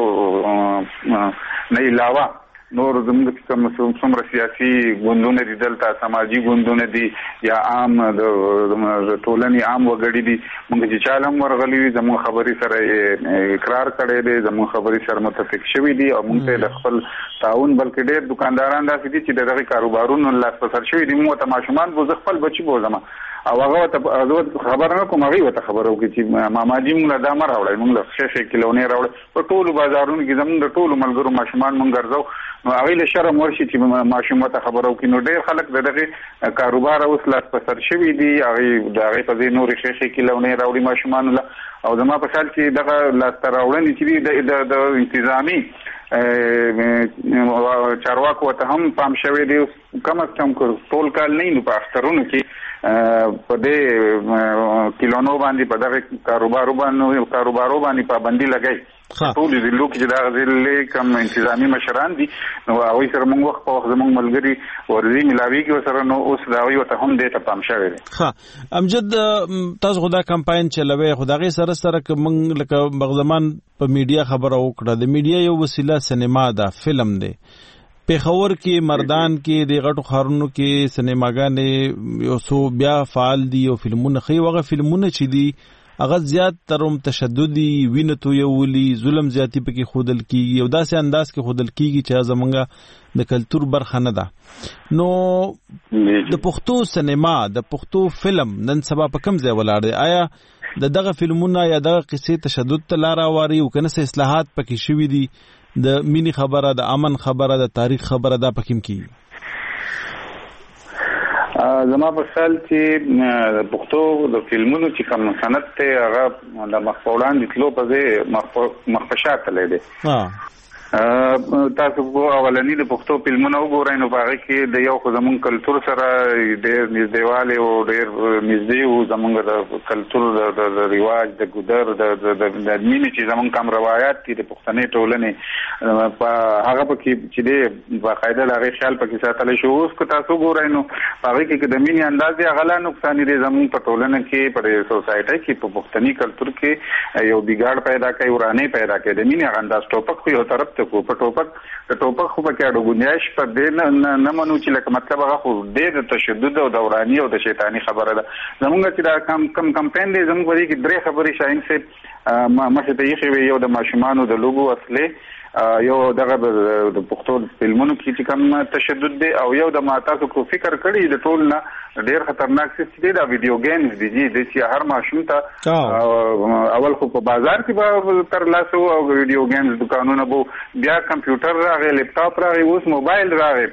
نه علاوه نور زموږ کوم څومره سیاسي ګوندونه دي دلته سماجی ګوندونه دي یا عام د ټولنې عام وګړي دي موږ چې چالم ورغلي زموږ خبرې سره اقرار کړی دی زموږ خبرې سره متفق شوي دي او موږ ته د خپل تعاون بلکې ډېر دکانداران داسې دي چې دغه کاروبارونو لاس په سر شوي دي موږ ته ماشومان بوزه خپل بچي بوزم او هغه ته خبر نه کوم هغه ته خبرو کې چې ماماجي موږ دا مر راوړل موږ شیشه کیلونه راوړل په ټولو بازارونو کې زموږ د ټولو ملګرو ماشومان موږ ګرځاو نو هغه له شرم ورشي چې ماشوم ته خبرو کې نو ډېر خلک دغه کاروبار اوس لاس په سر شوی دي هغه دغه په دې نور شیشه کیلونه راوړي ماشومان له او زما په خیال کې دغه لاس راوړنې چې د انتظامی چارواکو ته هم پام شوی دی کم از کم ټول کال نه نو په اخترونو کې په دې کیلونو باندې په دغه کاروبارو باندې پابندي لګای ټول دې لوک چې دا غزلې کم انتظامی مشران دي نو هغه سره موږ وخت په وخت زموږ ملګری ورزي ملاویږي سره نو اوس دا وي ته هم دې ته پام شوی دی ها امجد تاسو خدا کمپاین چلوي خدای سره کوم لکه بغزمان په میډیا خبره وکړه د میډیا یو وسیله سینما ده فلم دی پیښور کې مردان کې د غټو خارونو کې سینماګانې یو څو بیا فعال دي او فلمونه خي وغه فلمونه چې دي هغه زیات ترم تشددي وینه تو یو ولي ظلم زیاتی پکې خودل کیږي او داسې انداز کې خودل کیږي چې زمونږه د کلچر برخه نه ده نو د پښتو سینما د پښتو فلم نن سبا په کوم ځای ولاړ دی آیا دغه فلمونه یا دغه قصې تشدد ته لار واري او کنه اصلاحات پکې شوي دي د مینی خبره د امن خبره د تاریخ خبره دا پکې کیږي زما په خیال چې د پښتو د فلمونو چې کوم سند ته هغه د مخفولان د تلو په ځای مخفشات لري تاسو کو اولنی د پښتو فلمونو وګورئ نو هغه کې د یو زمون کلچر سره ډېر نږدېواله او ډېر نږدې او زمونږ د کلچر د ریواج د ګودر د مینې چې زمون کوم روایت دي د پښتنې ټولنې په هغه کې چې د باقاعده لغه خیال پکې ساتل شو اوس کو تاسو وګورئ نو هغه کې د مینې اندازې غلا نقصان دي زمون په ټولنه کې په سوسایټي کې په پښتني کلچر کې یو بګاړ پیدا کوي ورانه پیدا کوي د مینې انداز ټوپک یو طرف کو په ټوپک خو په کې اډوګنیاش پر دې نه منو چې لکه مطلب هغه خو د تشدد او دورانی او د شیطانی خبره ده زمونږ چې دا کم کمپاین دی زموږ په دې کې درې خبرې شاین سي مخه ته یې یو د ماشومانو د لوبو اصلي یو دغه د پښتو فلمونو کې چې کوم تشدد دی او یو د ماتاسو کو فکر کړی د ټول نه ډېر خطرناک څه دی دا ویډیو گیمز دي چې هر ماشوم ته اول خو په بازار کې تر لاسو او ویډیو گیمز دکانونه بو بیا کمپیوټر راغی لپټاپ راغی اوس موبایل راغی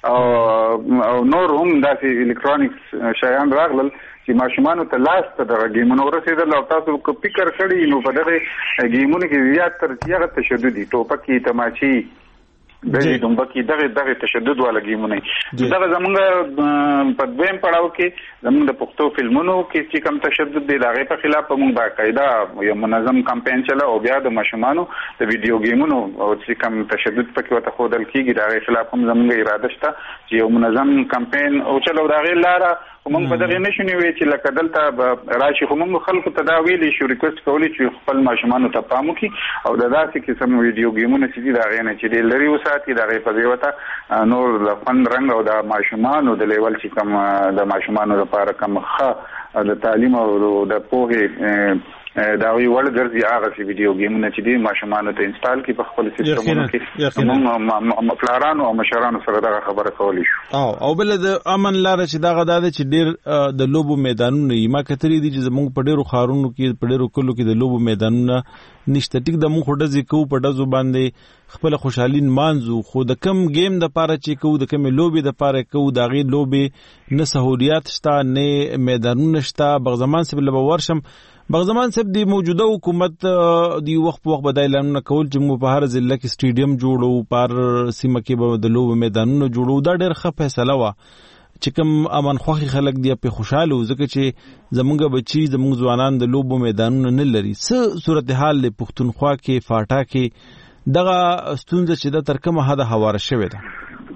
او نور هم داسې الکترونیکس شیان راغلل چې ماشومان ته لاس ته د گیمونو ورسېدل او تاسو کو فکر کړی نو په دغه گیمونو کې زیات تر زیات تشددي ټوپکی تماچی دغه دمبکی دغه تشدد والا گیمونه دغه زمونږ په دویم پړاو کې زمونږ د پښتو فلمونو کې چې کم تشدد دی دغه په خلاف موږ باقاعده یو منظم کمپاین چلا او بیا د ماشومانو د ویډیو گیمونو او چې کم تشدد پکې وته خودل کیږي دغه خلاف هم زمونږ اراده شته چې یو منظم کمپاین او چلو دغه لاره موږ په دغه نشونی وی چې لکه دلته راشي خو موږ خلکو ته دا ویلي شو ریکوست کولی چې خپل ماشومانو ته پام وکړي او د داسې قسم ویډیو گیمونه چې دا غي نه چې لري وساتي دا غي په دی وته نور د فن رنګ او د ماشومانو د لیول چې کوم د ماشومانو لپاره کوم ښه د تعلیم او د پوهې دا وی ول ګرځي هغه چې ویډیو گیمونه چې دی ماشومانو ته انسټال کی په خپل سیستمونو کې موږ پلارانو او مشرانو سره دا خبره کولی شو او بل د امن لاره چې دا غدا چې ډیر د لوبو میدانونه ما کتري دي چې زموږ په ډیرو خارونو کې په ډیرو کلو کې د لوبو میدانونه نشته ټیک د مونږ ډزې کو په ډزو باندې خپل خوشحالین مانځو خو د کم گیم د پاره چې کو د کم لوبي د پاره کو د غي لوبي نه سہولیات شته نه میدانونه شته بغزمان سره لبا ورشم بغزمان سب دی موجوده حکومت دی وخت په وخت بدایلانونه کول چې مو په هر ضلع کې سټیډیم جوړو پر سیمه کې به د لوب میدانونه جوړو دا ډېر ښه فیصله وا چې کوم امن خوخي خلک دی په خوشاله ځکه چې زمونږ بچي زمونږ ځوانان د لوب میدانونه نه لري څه صورتحال له پښتونخوا کې فاټا کې دغه ستونزه چې د ترکمه هدا حواله شوې ده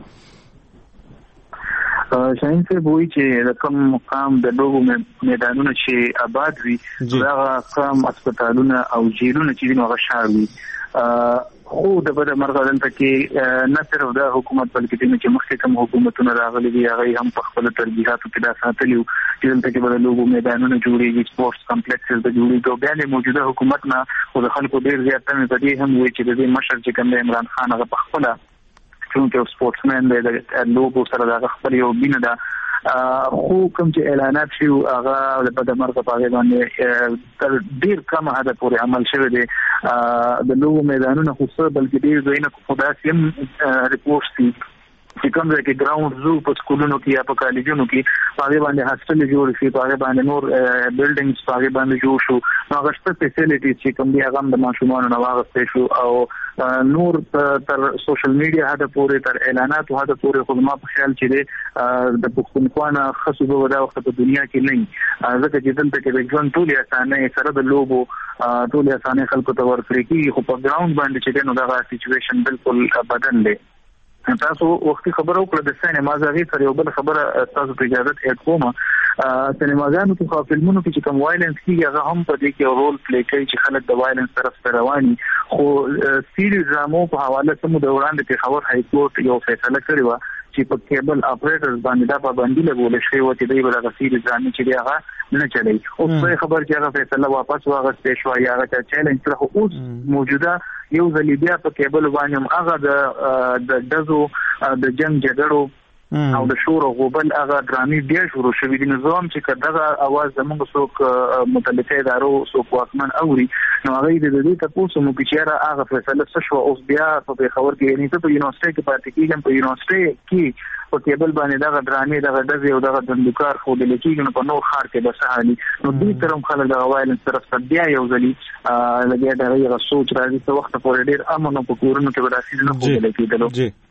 شاین سے وایي چې د کوم مقام د لوبو میدانونو چې آباد وي دا کوم هسپتالونه او جیلونه چې نو غشار وي خو د بل مرغلن کې نه صرف د حکومت بلکې د مخکې حکومتونو راغلي دي هغه هم په خپل ترجیحاتو کې دا ساتلیو چې دلته کې د لوبو میدانونه جوړېږي سپورتس کمپلیکسز د جوړېږي بیا د موجوده حکومت نه او د خلکو ډیر زیات تمه پدې هم وایي چې د مشر چې کوم عمران خان هغه په خپل چونکه سپورتسمن د لوبو سره د خپل یو بینه ده خو کوم چې اعلانات شي هغه په دمرغه په باندې تر ډیر کم حد پورې عمل شوی دی د لوګو میدانونو خو څه بلکې ډیر ځایونه خدای سیم ریپورټ دي چې کوم ځای کې ګراوند زو په سکولونو کې یا په کالجونو کې هغه باندې هاستل جوړ شي هغه باندې نور بلډینګز هغه باندې جوړ شو هغه شته فیسیلیټیز چې کوم دي هغه د ماشومانو نه واغستې شو او نور تر سوشل میډیا هدا پورې تر اعلانات هدا پورې خو ما په خیال چې د پښتونخوا خاصو به دا وخت په دنیا کې نه ځکه چې دلته کې د ژوند ټولې اسانه سره د لوبو ټولې اسانه خلکو ته ورکړي کی خو په ګراوند باندې چې نو دا سچويشن بالکل بدل دی تاسو وختي خبرو کړل د سینما زاوی سره یو بل خبره تاسو په اجازه ته کومه سینماګانو کې فلمونو کې چې کوم وایلنس کیږي هغه هم په دې کې رول پلی کوي چې خلک د وایلنس طرف رواني خو سیریز ډرامو په حواله سمو د وړاندې په خبر های کورټ یو فیصله کړی و چې په کیبل اپریټرز باندې دا پابندي لګول شوی و چې دوی به د سیریز ډرامې چې هغه نه چلي او په خبر چې هغه فیصله واپس واغستې شو یا هغه چیلنج سره اوس موجوده یو ځل بیا په کیبل باندې هغه د دزو د جنگ جګړو او د شور او غوبل هغه ډرامې بیا شروع شوې دي نظام چې کداغه आवाज زموږ څوک متعلقه ادارو څوک واکمن اوري نو هغه د دې تاسو مو کچېره هغه فیصله څه شو اوس بیا په خبر کې یعنی ته په یونیورسيټي کې پاتې کېږم په یونیورسيټي کې په کیبل باندې دا ډرامې دا د یو دغه دندکار خو د لیکيږي په نور خار کې بس حالي نو دې ترم خلک د وایلنس طرف ته بیا یو ځلی لګیا دا یو سوچ راځي چې وخت پورې ډیر امن او کورونو کې وراسي نه کوي لیکيدلو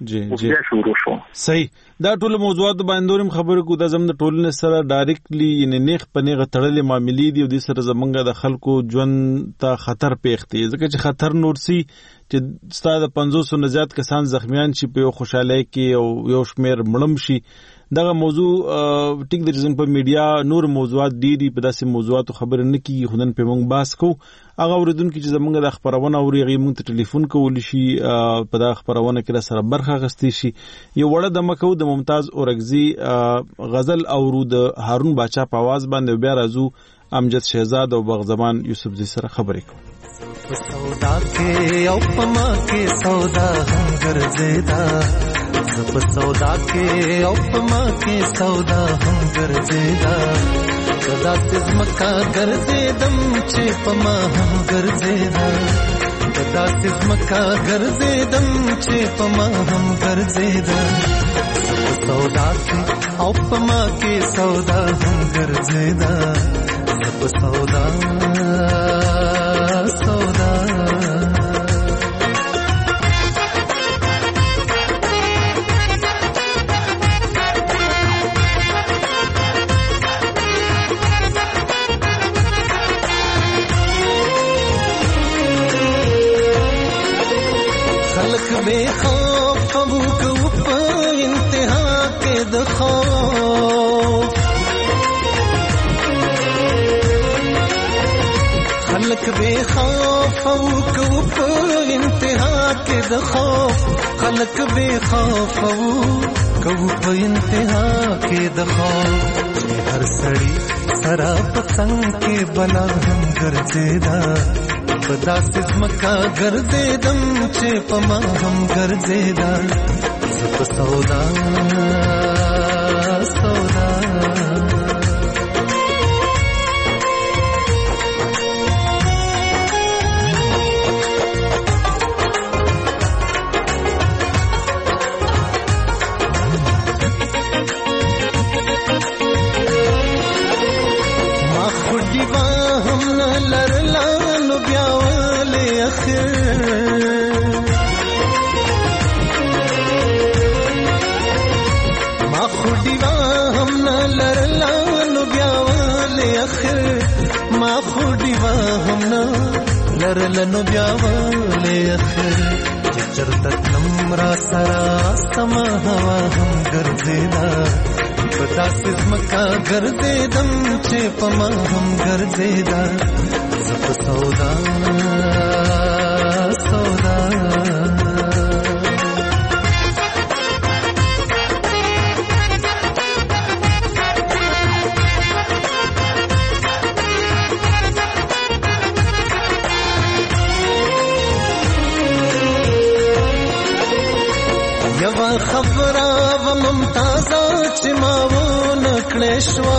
جی بیا شروع شو صحیح دا ټول موضوعات باندې خبرې کو د زم د ټولنې سره ډایرکټلی یعنی نیخ پنیغه تړلې معاملې دي او د سره زمونږ د خلکو ژوند ته خطر پیښتي ځکه چې خطر نورسي چې ستاسو 500 نه زیات کسان زخمیان شي په خوشاله کې او یو شمیر مړم شي دغه موضوع ټیک د جزم په میډیا نور موضوعات ډیری په داسې موضوعاتو خبر نه کیږي خودن په مونږ باس کو هغه اوریدونکو چې زمونږ د خبرونه اوري غي مونږ ته ټلیفون کول شي په دا خبرونه کې سره برخه غستې شي یو وړه د مکو د ممتاز اورغزي غزل اورو د هارون باچا په आवाज باندې بیا راځو امجد شهزاد او بغزمان یوسف زی سره خبرې کوو سودا کې او پما کې سودا هم ګرځیدا زپ سودا کې او پما کې سودا هم ګرځیدا کدا چې مکا ګرځیدم چې پما هم ګرځیدا کدا چې مکا ګرځیدم چې پما هم ګرځیدا سودا کې او پما کې سودا هم ګرځیدا زپ سودا سودا خلق بے خوف ابو کو په انتہا کې د خوف خلق بے خوف او کو په انتہا کې د خوف خلق بے خوف او کو په انتہا کې د خوف هر سړی سرا پتنګ کې بلا هم ګرځیدا پدا سمکا ګرځیدم چې پما هم ګرځیدا زپ سودا سودا لرلنو بیا ولې اخر چې چرته نمرا سرا سما هوا هم ګرځیدا پتا سمکا ګرځیدم چې پما هم ګرځیدا زپ سودا سودا خبره و ممتازه چې ما ونه کړې شو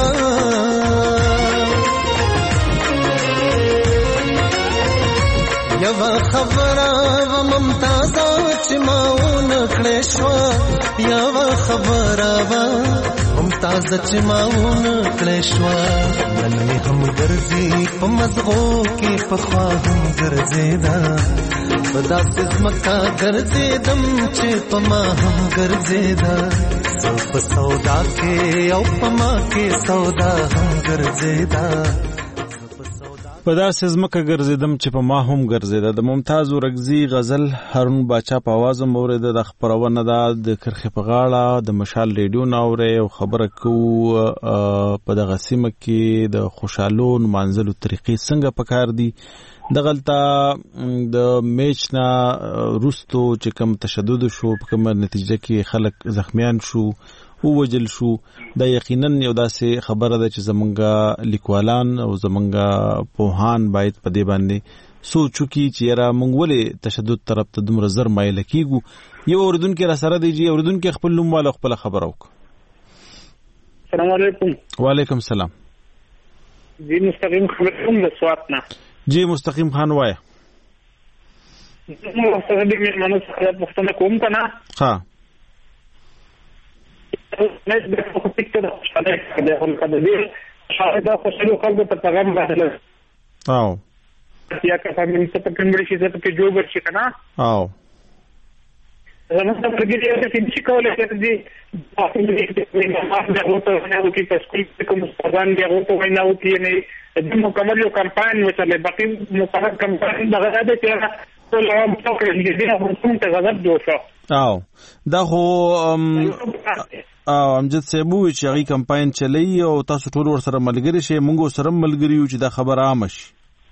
یو خبره و ممتازه چې ما ونکړې شو یو خبره و ممتازه چې ما ونکړې شو نن مې هم ګرځي په مزغو کې په خوا هم ګرځېدا په داسې ځمکه ګرځېدم چې په ما هم ګرځېدا په سودا کې او په ما کې سودا هم ګرځېدا په داسې ځمکه ګرځېدم چې په ما هم ګرځېده. د ممتاز ورکزي غزل هارون باچا په आवाज هم اورېده. د خبرونه ده د کرخې په غاړه د مشال ریډیو نه اورې او خبره کوو په دغه سیمه کې د خوشحالو نمانځلو طریقې څنګه پکار دي. دغلته د میچ نه وروستو چې کوم تشدد شو په کومه نتیجه کې خلک زخمیان شو او وجل شو دا یقینا یو داسې خبره ده چې زمونږه لیکوالان او زمونږه پوهان باید په دې باندې سوچ وکړي چې یاره مونږ ولې تشدد طرف ته دومره زر مایل کیږو. یو اوریدونکي را سره دی جی اوریدونکي خپل نوم والا خپل خبره وکړه. السلام علیکم. وعلیکم السلام. جی مستقیم خبرم د سوات نه. جی مستقیم خان وایه. نو څه دې مې منو څه پوښتنه کوم کنه؟ ها نه د فکر د شاده د خلکو د شاده خوشالو خلکو ته پیغام راځي. او یا که فامیل ته په کومړي شي ته کې جوړ شي کنه. او زموږ د پرګیری د چې کولای شي د خپل د معلومات د اوټو نه وکي په سکول کې کوم ستاسو د اوټو وینا وکي نه د مکمل یو کمپاین وچلې باقي مقرر کمپاین دغه د چې ټول عام څوک دې د حکومت ته غضب جوړ شو. او دا خو امجد صاحب وی چې هغه کمپاین چلی او تاسو ټول ور سره ملګری شئ موږ سره ملګری یو چې دا خبر عام شي.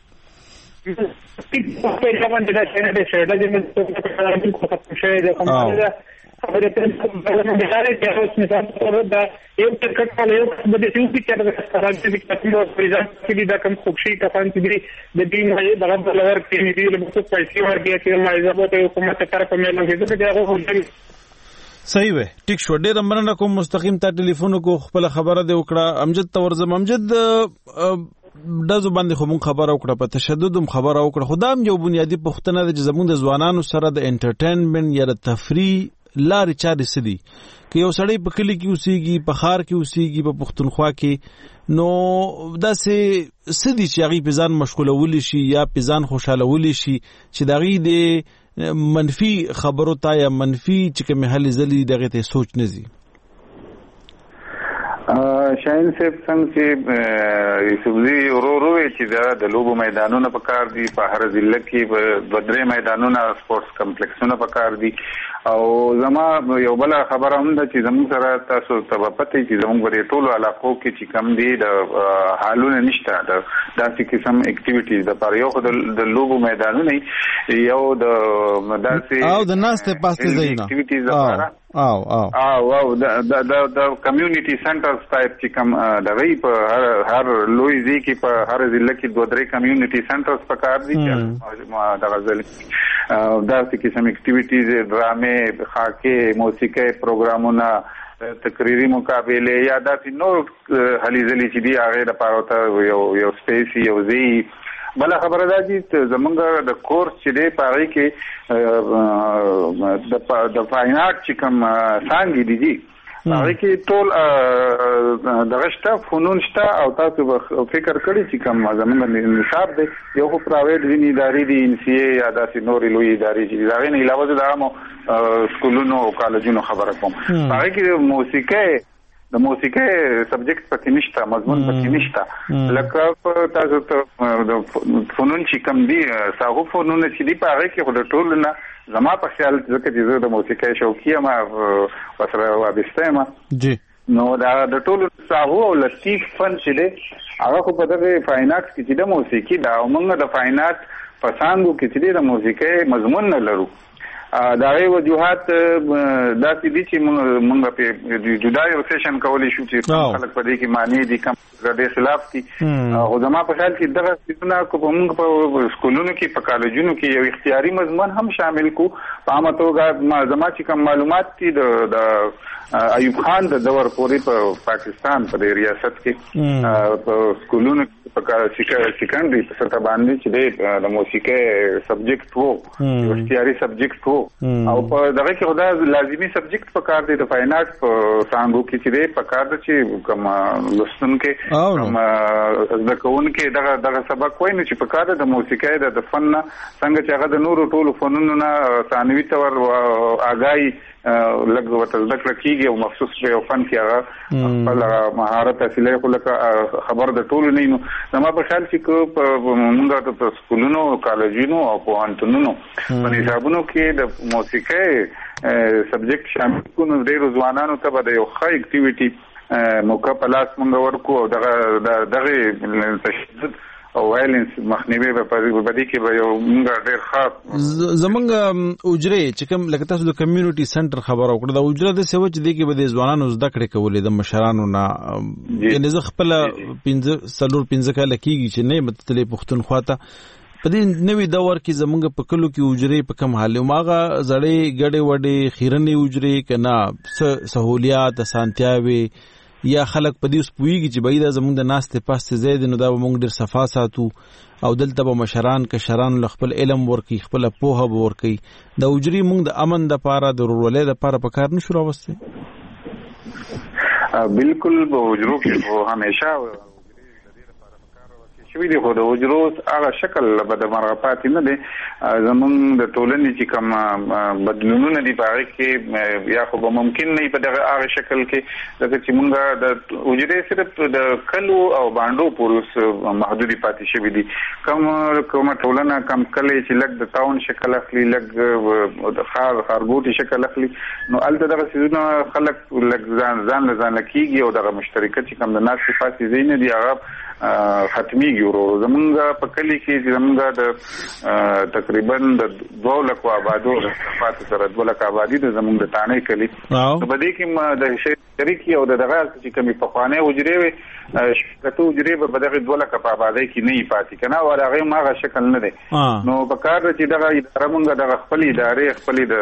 خبره ته مګاره چې اوس مثال تر دا یو ټکټ کله یو د دې یو چې د ستراتیژي د کتلو پریزان چې دا کوم خوشي کفان چې د دې نه دغه بلور کې دې له مخ پیسې ورګي چې ما ایزابوت حکومت طرف مې لږه دې هغه وځي. صحیح وي ټیک شو. ډېر مننه کوم مستقیم ته ټلیفون کو خپل خبره دی وکړه. امجد تورزم امجد دازو باندې خو مون خبره وکړه په تشددم خبره وکړه. خدام یو بنیادی پوښتنه ده چې زموږ د ځوانانو سره د انټرټینمنت یا د تفریح لارې چارې سدي که یو سړی په کلی کې اوسېږي په ښار کې اوسېږي په پښتونخوا کې نو داسې سدي چې هغې په ځان مشغولولی شي یا په ځان خوشحالولی شي چې د هغې د منفي خبرو ته یا منفي چې کومې هلې ځلې دغې ته سوچ نه ځي. شاهین صاحب څنګه چې یوسفزي ورو چې د لوبو میدانونه په کار دي په هر ضلع کې دوه درې میدانونه سپورتس کمپلیکسونه په کار دي او زما یو بل خبره هم ده چې زموږ سره تاسو ته پته چې زموږ په ټولو علاقو کې چې کم دي د حالونه نشته داسې قسم اکټیویټیز د پر یو د لوبو میدانونه یو د داسې او د ناسته پاسته ځایونه اکټیویټیز لپاره او د کمیونټي سنټرز ټایپ چې کوم د وی په هر لوی ځای کې په هر ضلع کې دوه درې کمیونټي سنټرز په کار دي چې د غزل داسې قسم اکټیویټیز ډرامې خاکې موسیقي پروګرامونه تقریری مقابله یا داسې نور هلې ځلې چې دي هغه لپاره ته یو سپیس یو ځای. بل خبره ده چې زمونږ د کورس چې دی په هغې کې د فاین آرټ چې کوم څانګې دي هغې کې ټول دغه شته فنون شته او تاسو به فکر کړي چې کوم زمونږ نصاب دی یو خو پرایویټ ځینې ادارې دي NCA یا داسې نورې لوی ادارې چې دي د هغې نه علاوه زه د عامو سکولونو او کالجونو خبره کوم. هغې کې د موسیقۍ سبجیکټ پکې نشته مضمون پکې نشته لکه تاسو ته فنون چې کوم دي ساغو فنون چې دي په هغې کې خو د ټولو نه زما په خیال ځکه چې زه د موسیقۍ شوقي یم ورسره وابسته یم نو د ټولو ساغو او لطیف فن چې دی هغه خو په دغه فاین آرټس کې چې د موسیقي دا او موږ د فاین آرټ په څانګو کې چې د موسیقۍ مضمون نه لرو دا غي وجوهات داسې دي چې موږ په جدا یو سیشن کولی شو چې خلک په دې کې معنی دي کم د خلاف دي او زما په خیال کې دغه څه کو موږ په سکولونو کې په کالجونو کې یو اختیاري مضمون هم شامل کو په عامه توګه زما چې کوم معلومات دي د ایوب خان د دور پورې په پاکستان په ریاست کې په سکولونو په سیکنډري په سطح باندې چې د موسیقي سبجیکټ وو اختیاري سبجیکټ وو او په دغه کې خدای لازمي سبجیکټ په کار دی د فاین آرټ په څنګه کې چې په کار دی چې کوم لوستون کې کوم ځکهون کې دغه سبق وای نه چې په کار د موسیقي د فن څنګه چې هغه د نورو ټولو فنونو نه ثانوي تور آگاهي لږ ورته ذکر کیږي او مخصوص په فن کې هغه خپل مهارت حاصلې خو لکه خبر د ټولو نه نو زما په خیال چې موږ په سکولونو کالجونو او پوهنتونونو په نصابونو کې د موسیقي سبجیکټ شامل کړو ډېر ځوانانو ته به یو ښه اکټیویټي موقع په لاس موږ ورکو او دغه تشدد او وایلنس مخنیوي په بدی کې به یو موږ ډېر ښه زمونږ اجرې چې کوم لکه تاسو د کمیونټي سنټر خبرو کړو د اجره د سوچ دی کې به د ځوانانو زده کړې کولې د مشرانو نه یعنی زه خپل 15 کال کېږي چې نه متتلې پښتونخوا ته په دې نوې دور کې زمونږ په کلو کې اجرې په کم حال ماغه زړې ګډې وډې خیرنې اجرې کنا سہولیات اسانتیاوي یا خلک په دې اوس پوېږي چې باید زمونږ د ناس ته پاسته زید نو دا موږ ډېر صفا ساتو او دلته به مشران کشران خپل علم ورکي خپل پوهه ورکي د اجري موږ د امن د پاره د ورولې د پاره په کار نشو راوسته بالکل به اجرو کې همیشه شوی دی خو د اجروس هغه شکل به د مرغپات نه دی زمونږ د ټولنې چې کوم بدلونونه دي په هغه کې یا خو به ممکن نه په دغه هغه شکل کې لکه چې مونږ د اجرې صرف د کلو او باندو پورس محدودي پاتې شوی دي کوم ټولنه کم کلی چې لږ د تاون شکل اخلي لږ د خارګوټي شکل اخلي نو الته دغه سيزونه خلک لږ ځان کېږي او دغه مشترکات چې کوم د ناس صفات زین دي هغه ختمي ګورو زمونږ په کلی کې زمونږ د تقریبا د 2 لک آبادو صفات سره 2 لک آبادی د زمونږ د تانې کلی په دې کې د شریکي او دغه چې کومي په خوانه وجري شرکتو وجري په دغه 2 لک په آبادی کې نه پاتې کنه او هغه ماغه شکل نه دی نو په کار چې دغه اداره مونږ دغه خپل ادارې خپل د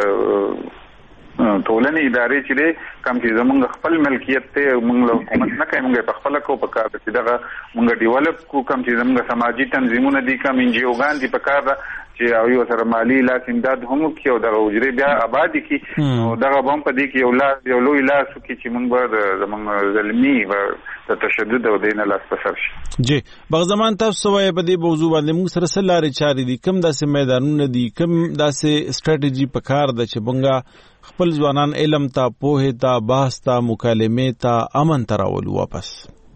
ټولنې ادارې چې کم چې زمونږ خپل ملکیت ته موږ له حکومت نه کوي موږ په خپل کو په کار چې دغه موږ ډیولپ کو کم چې زمونږ سماجی تنظیمونه دي کم ان جی اوګان دي په کار چې یو سره مالی لاس امداد هم کوي او دغه اجرې بیا آبادی کی او دغه بم په دې کې یو لوی لاس کې چې موږ به زمونږ ظلمي و تشدد او دینه لاس پسر شي جی بغزمان تاسو وایي په دې موضوع باندې موږ سره سلارې چاري دي کم داسې میدانونه دي کم داسې استراتیژي په کار د چې بنګا خپل ځوانان علم ته پوهه ته بحث ته مکالمه ته امن تراول واپس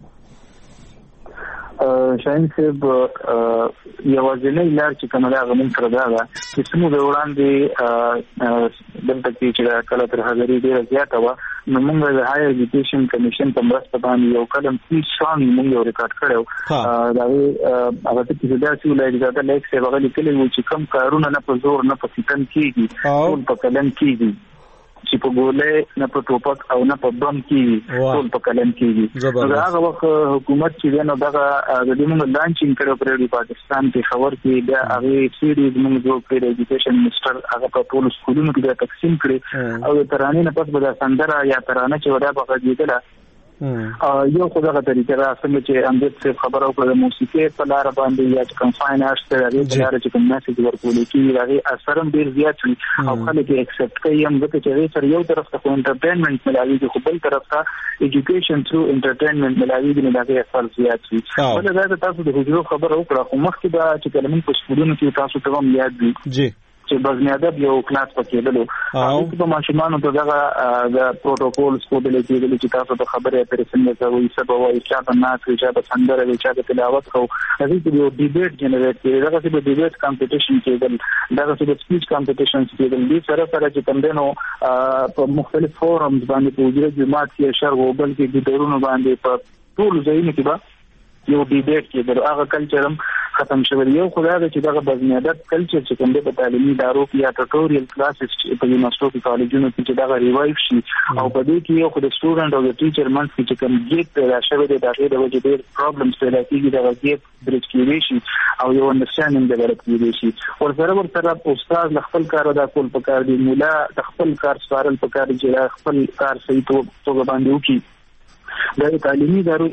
شاین صاحب یوازینی لار چې کومه هغه مونږ سره دا چې سمو د وړاندې دلته چې کله تر حاضرې ډیره زیاته وه نو موږ د هایر ایجوکیشن کمیشن په مرسته باندې یو کلم سانګ موږ یو ریکارډ کړو دا هغه چې دا چې ولایت دا لیک څه هغه لیکلی و چې کم کارونه نه په زور نه په سیستم کېږي ټول په قلم کېږي چې په ګولې نه په ټوپک او نه په بم کې ټول په قلم کېږي دا هغه وخت حکومت چې نو دا د دې موږ لانچینګ کړو پر پاکستان کې خبر کې دا هغه سیریز موږ جوړ کړی ایجوکیشن منسٹر هغه په ټول سکولونو کې تقسیم کړي او ترانه نه پس به سندره یا ترانه چې ودا په کېدله یو خو دغه طریقه را څنګه چې امجد څه خبرو کړو موسیقي په لار باندې یا کوم فاین آرټس ته راځي په لار چې کوم میسج ورکول کیږي هغه اثرم ډیر زیات وي او خلک یې اکسپټ کوي هم ځکه چې سره یو طرف ته انټرټینمنت ملایي خو بل طرف ته ایجوکیشن ثرو انټرټینمنت ملایي نه هغه اثر زیات وي ولې دا تاسو د حضور خبرو کړو خو مخکې دا چې کلمې په سکولونو کې تاسو ته هم یاد دي جی چې بزنی ادب یو کلاس پکې دلو هغه په ماشومان ته دغه د پروتوکول سکول کې دلو چې تاسو ته خبرې اترې څنګه کوي څه به وایي چې په ناس کې چې په څنګه وي چې په تلاوت کوي هغه کې یو ډیبیټ جنریټ کړي دغه چې ډیبیټ کمپټیشن کېدل دغه چې سپیچ کمپټیشنز کېدل دي سره چې کوم دنو په مختلف فورمز باندې په وجه جماعت کې شر وبل کې د درونو باندې په ټول ځایونو کې یو ډیبیټ کېدل هغه کلچرم ختم شوی. یو خدای د چې دغه بزمیادت کلچر چې کوم د تعلیمي ادارو کې یا ټوټوریال کلاسز په یونیورسيټو کې کالجونو کې چې دغه ریوایو شي او په دې کې یو خو د سټوډنټ او د ټیچر منځ کې چې کوم ګیپ پیدا شوی دی د هغې د وجې ډېر پرابلمز پیدا کېږي. دغه ګیپ بریج کېدی شي او یو انډرسټانډینګ ډیولپ کېدی شي. ورسره استاد له خپل کار ادا کول پکار دی، مولا د خپل کار سپارل پکار دی چې خپل کار صحیح توګه باندې وکړي. د تعلیمي ادارو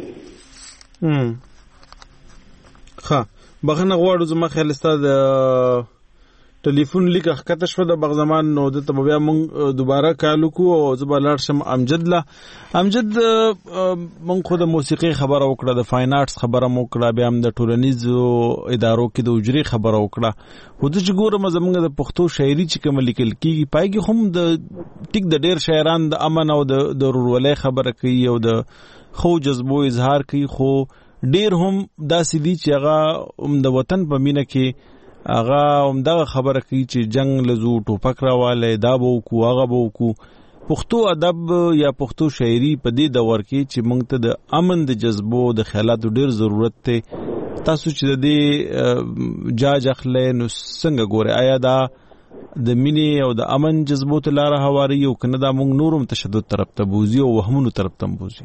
بخنه غواړو زما خیال استاد ټلیفون لیک حقیقت شو د بغزمان نو د تبیا مونږ دوباره کالو کو او زبالار شم امجد مونږ خو د موسیقي خبره وکړه، د فاین آرټس خبره وکړه، بیا هم د ټولنیزو ادارو کې د اجري خبره وکړه. خو د ګورم زمونږ د پښتو شاعري چې کوم لیکل کیږي پایږي هم د ټیک د ډیر شاعران د امن او د ضرورولې خبره کوي او د خو جذبو اظهار کوي، خو ډیر هم داسې دي چې هغه د وطن په مینه کې هغه همدغه خبره کوي چې جنگ لزو ټوپک راواله دا به وکړو هغه به وکړو. پښتو ادب یا پښتو شاعري په دې دور کې چې موږ ته د امن د جذبو د خیالاتو ډیر ضرورت ته، تاسو چې د دې جاج اخلئ نو څنګه ګورئ؟ آیا دا د مینې او د امن جذبو ته لاره هواري او کنه دا موږ نورم تشدد طرف ته بوزي او وهمونو طرف ته بوزي؟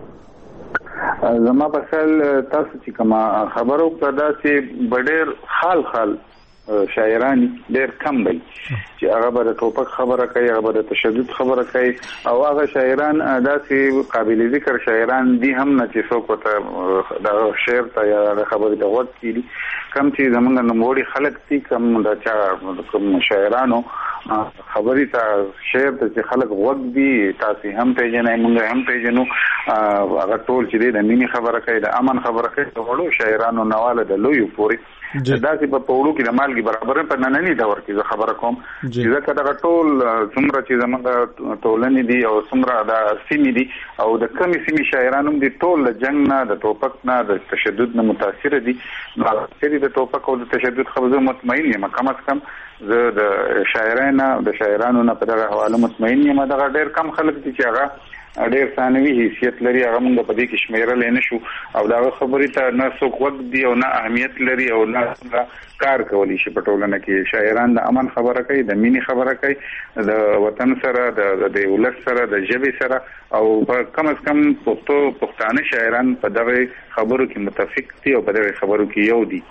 زما په خیال تاسو چې کومه خبرو کړه دا چې بډیر خال شاعران ډیر کم دی چې هغه به د ټوپک خبره کوي، هغه به د تشدد خبره کوي، او هغه شاعران داسې قابل ذکر شاعران دي هم نه چې څوک ورته د شعر ته یا د خبرې ته غوږ کړي. کم چې زمونږ نوموړي خلک دي کم د چا کوم شاعرانو خبرې ته شعر ته چې خلک غوږ دي تاسو هم پیژنئ موږ هم پیژنو. هغه ټول چې د مینې خبره کوي، د امن خبره کوي، د وړو شاعرانو نواله د لویو پورې داسې په وړو کې د مالګي برابر په نننی دور کې زه خبره کوم چې ځکه دغه ټول څومره چې زموږ ټولنې دي او څومره د سیمې دي او د کمې سیمې شاعران هم دي ټول د جنګ نه د ټوپک نه د تشدد نه متاثر دي. نو د ټوپک او د تشدد خبره مطمئن یم، کم از کم زه د شاعرانو نه په دغه حواله مطمئن یم. دغه ډېر کم خلک دي چې هغه ډېر ثانوي حیثیت لري، هغه موږ په دې کې شمیرل نه شو او دا خبرې ته نه څوک وخت دی او نه اهمیت لري او نه کار کولی شي. په ټولنه کې شاعران د امن خبره کوي، د مینې خبره کوي، د وطن سره د ولس سره د ژبې سره، او کم از کم پښتانه شاعران په دغه خبرو کې متفق دي او په دغه خبرو کې یو دي.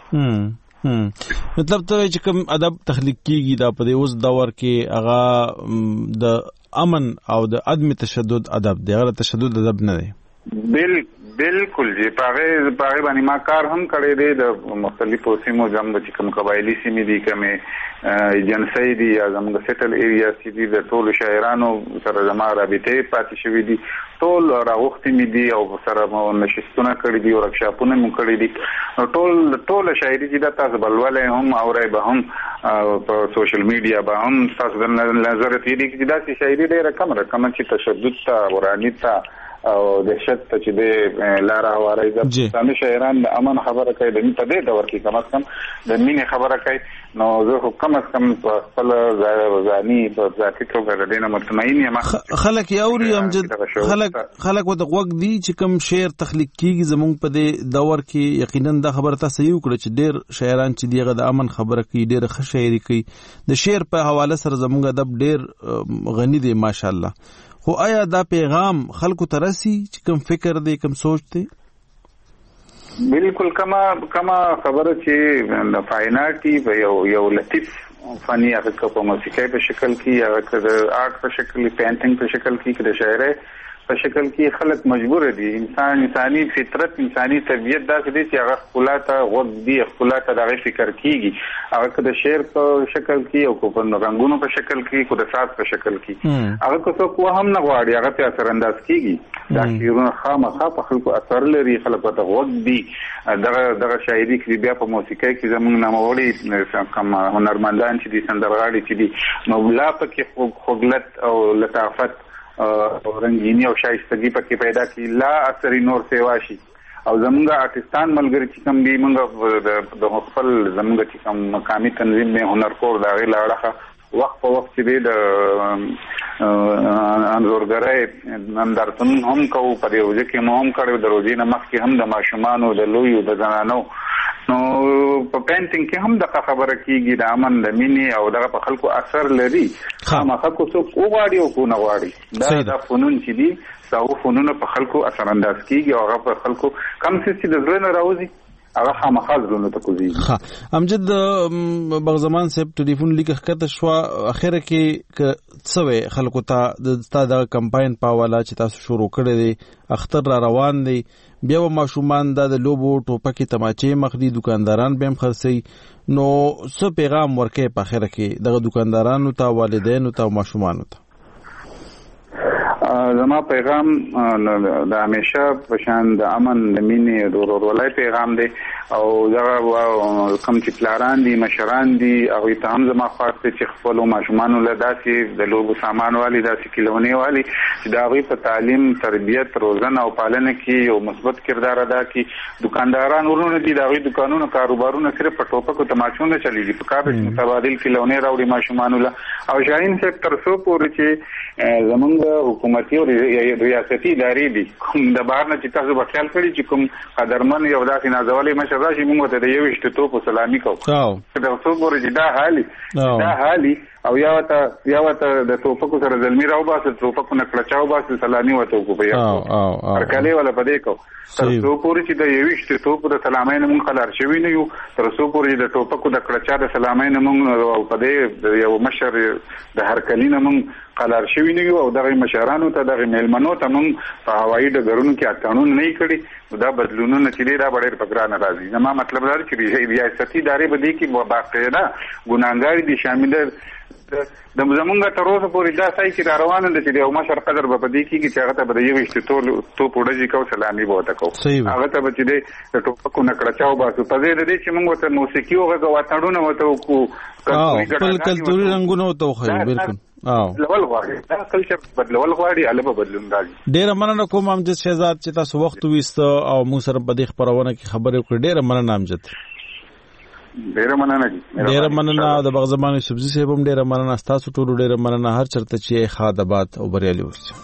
مطلب ته چې کوم ادب تخلیق کیږي دا په اوس دور کې هغه د امن او د عدم تشدد ادب دی، هغه تشدد ادب نه دی. بالکل جی پاغه باندې ما کار هم کړی دی د مختلفو سیمو زموږ چې کوم قبایلی سیمې دي کومه ایجنسی دي یا زموږ سیټل ایریا دي د ټولو شاعرانو سره زما رابطه پاتې شوې دي، ټول راغوښتي مې دي او سره مو نشستونه کړي دي او ورکشاپونه مو کړي دي. ټول شاعري چې د تاسو بلواله هم اورای به هم په سوشل میډیا به هم تاسو د نظر ته دي چې دا شاعري ډېره کم چې تشدد ته ورانی ته او دهشت ته چې د لاره هواري د پښتانه شاعران د امن خبره کوي، د په دې دور کې کم از کم د مینې خبره کوي. نو زه کم از کم په خپل ځاني په ذاتي توګه د دې نه مطمئن یم. خلک یوري امجد خلک وته وګ دي چې کوم شعر تخلیق کیږي زمونږ په دې دور کې یقینا د خبره تاسو یو کړ چې ډېر شاعران چې دیغه د امن خبره کوي، ډېر ښه شاعري کوي، د شعر په حواله سره زمونږ ادب ډېر غني دی ماشاءالله. خو آیا دا پیغام خلکو ته رسي چې کوم فکر دی کوم سوچ دی؟ بالکل کما خبره چې د فایناټي یو لطیف فني هغه په موسیقۍ په شکل کې هغه د آرټ په شکل کې پینټینګ په شکل کې د شاعرۍ په شکل کې خلک مجبور دي. انساني فطرت انساني طبيعت داسې دي چې هغه خپلاته غوږ دی، خپلاته دغه فکر کیږي، هغه د شعر په شکل کې او په رنگونو په شکل کې کو د ساز په شکل کې هغه کو څه هم نه غواړي، هغه په اثر انداز کیږي. دا شعرونه خامخا په خلکو اثر لري، خلکو ته غوږ دی. دغه شاعري کې بیا په موسیقۍ کې زموږ ناموړي کوم هنرمندان چې دي، سندرغاړي چې دي، نو لا پکې خوږلت او لطافت رنگینی او شایستگی پکې پیدا کی، لا اثر نور سیوا شي. او زمونږ آرټستان ملګری چې کوم دی موږ د خپل زمونږ چې کوم مقامي تنظیم نه هنرکور دا غي لاړه وخت په وخت چې د انزورګرای نندارتون هم کوو، په دې وجه کې مو هم کړو، د روزي نه مخکې هم د ماشومانو د لویو د زنانو نو په پینټینګ کې هم د خبره کیږي د امن د مینې او دغه په خلکو اثر لري خامخا کو څوک وغواړي او کو نه غواړي دا فنون چې دي دا فنون په خلکو اثر انداز کیږي او هغه په خلکو کم څه چې د زړه نه راوځي هغه خامخا زونه ته کوزي. امجد بغزمان صاحب ټلیفون لیکه کته شو اخره کې څه خلکو ته د کمپاین په حواله چې تاسو شروع کړی دی اختر را روان دی بیا ماشومان د لوبو ټوپکې تماچې مخدي دکانداران به هم خرڅي نو څه پیغام ورکې په اخره کې د دکاندارانو ته والدینو ته ماشومانو ته؟ زما پیغام د همیشه په شان د امن د مینې د ورورولۍ پیغام دی او دا کوم چې پلاران دي مشران دي هغه ته هم زما خاص چې خپل ماشومان له داسې د لوبو سامان والی داسې کلونی والی چې دا غوي په تعلیم تربیت روزنه او پالنه کې یو مثبت کردار ادا کړي. دکانداران ورونه دي دا غوي دکانونو کاروبارونه صرف په ټوپکو تماچونه چلیږي په کار کې متبادل کلونی راوړي ماشومان له او شاهین صاحب تر څو پورې چې زمونږ حکومتي او ریاستي ادارې دي کوم د بهر نه چې تاسو په خیال کړی چې کوم قدرمن یو داسې نازولې مشر راشي موږ ته د یو اشتتوب سلامي کوو دا څو پورې دا حالي او یا ته د ټوپکو سره زلمی راو باسه ټوپکو نه کلچاو باسه سلامي وته کو په یو ارکلې ولا پدې کو تر څو پورې چې د یو اشتتوب د سلامي نه مونږ خلار شوی نه یو تر څو پورې د ټوپکو د کلچا د سلامي نه مونږ په دې یو مشر د هرکلی نه مونږ خلار شوی نه یو او دغه مشرانو ته دغه میلمنو ته مونږ په هوایي ډګرونو کې قانون نه کړی دا بدلونونه چې دا ډېر پګران راځي زما مطلب دا چې ریاستي ادارې به دي کې باقاعده ګناګار دي شامل د زمونږ تر اوسه پورې دا ځای کې روانه ده چې یو مشر قدر به پدې کې چې هغه ته به یو اشتتول تو پوډجی کو سلامي بوته کو هغه ته به چې د ټوپکو نه کړچاو باسو په دې د چې موږ ته موسیقي او غواړو وته کو خپل کلتوري رنگونه وته خو بالکل لول غواړي دا کلچر بدلول غواړي البته بدلون راځي. ډېر مننه کوم امجد شهزاد چې تاسو وخت وېست او موږ سره په دې خبرونه کې خبرې وکړې ډېر مننه امجد. ډېر مننه د بغزمان سبزي صاحب هم ډېر مننه تاسو ټول ډېر مننه هر چرته چې خادبات او بریالي اوسئ.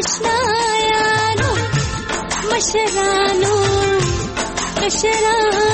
مشرانو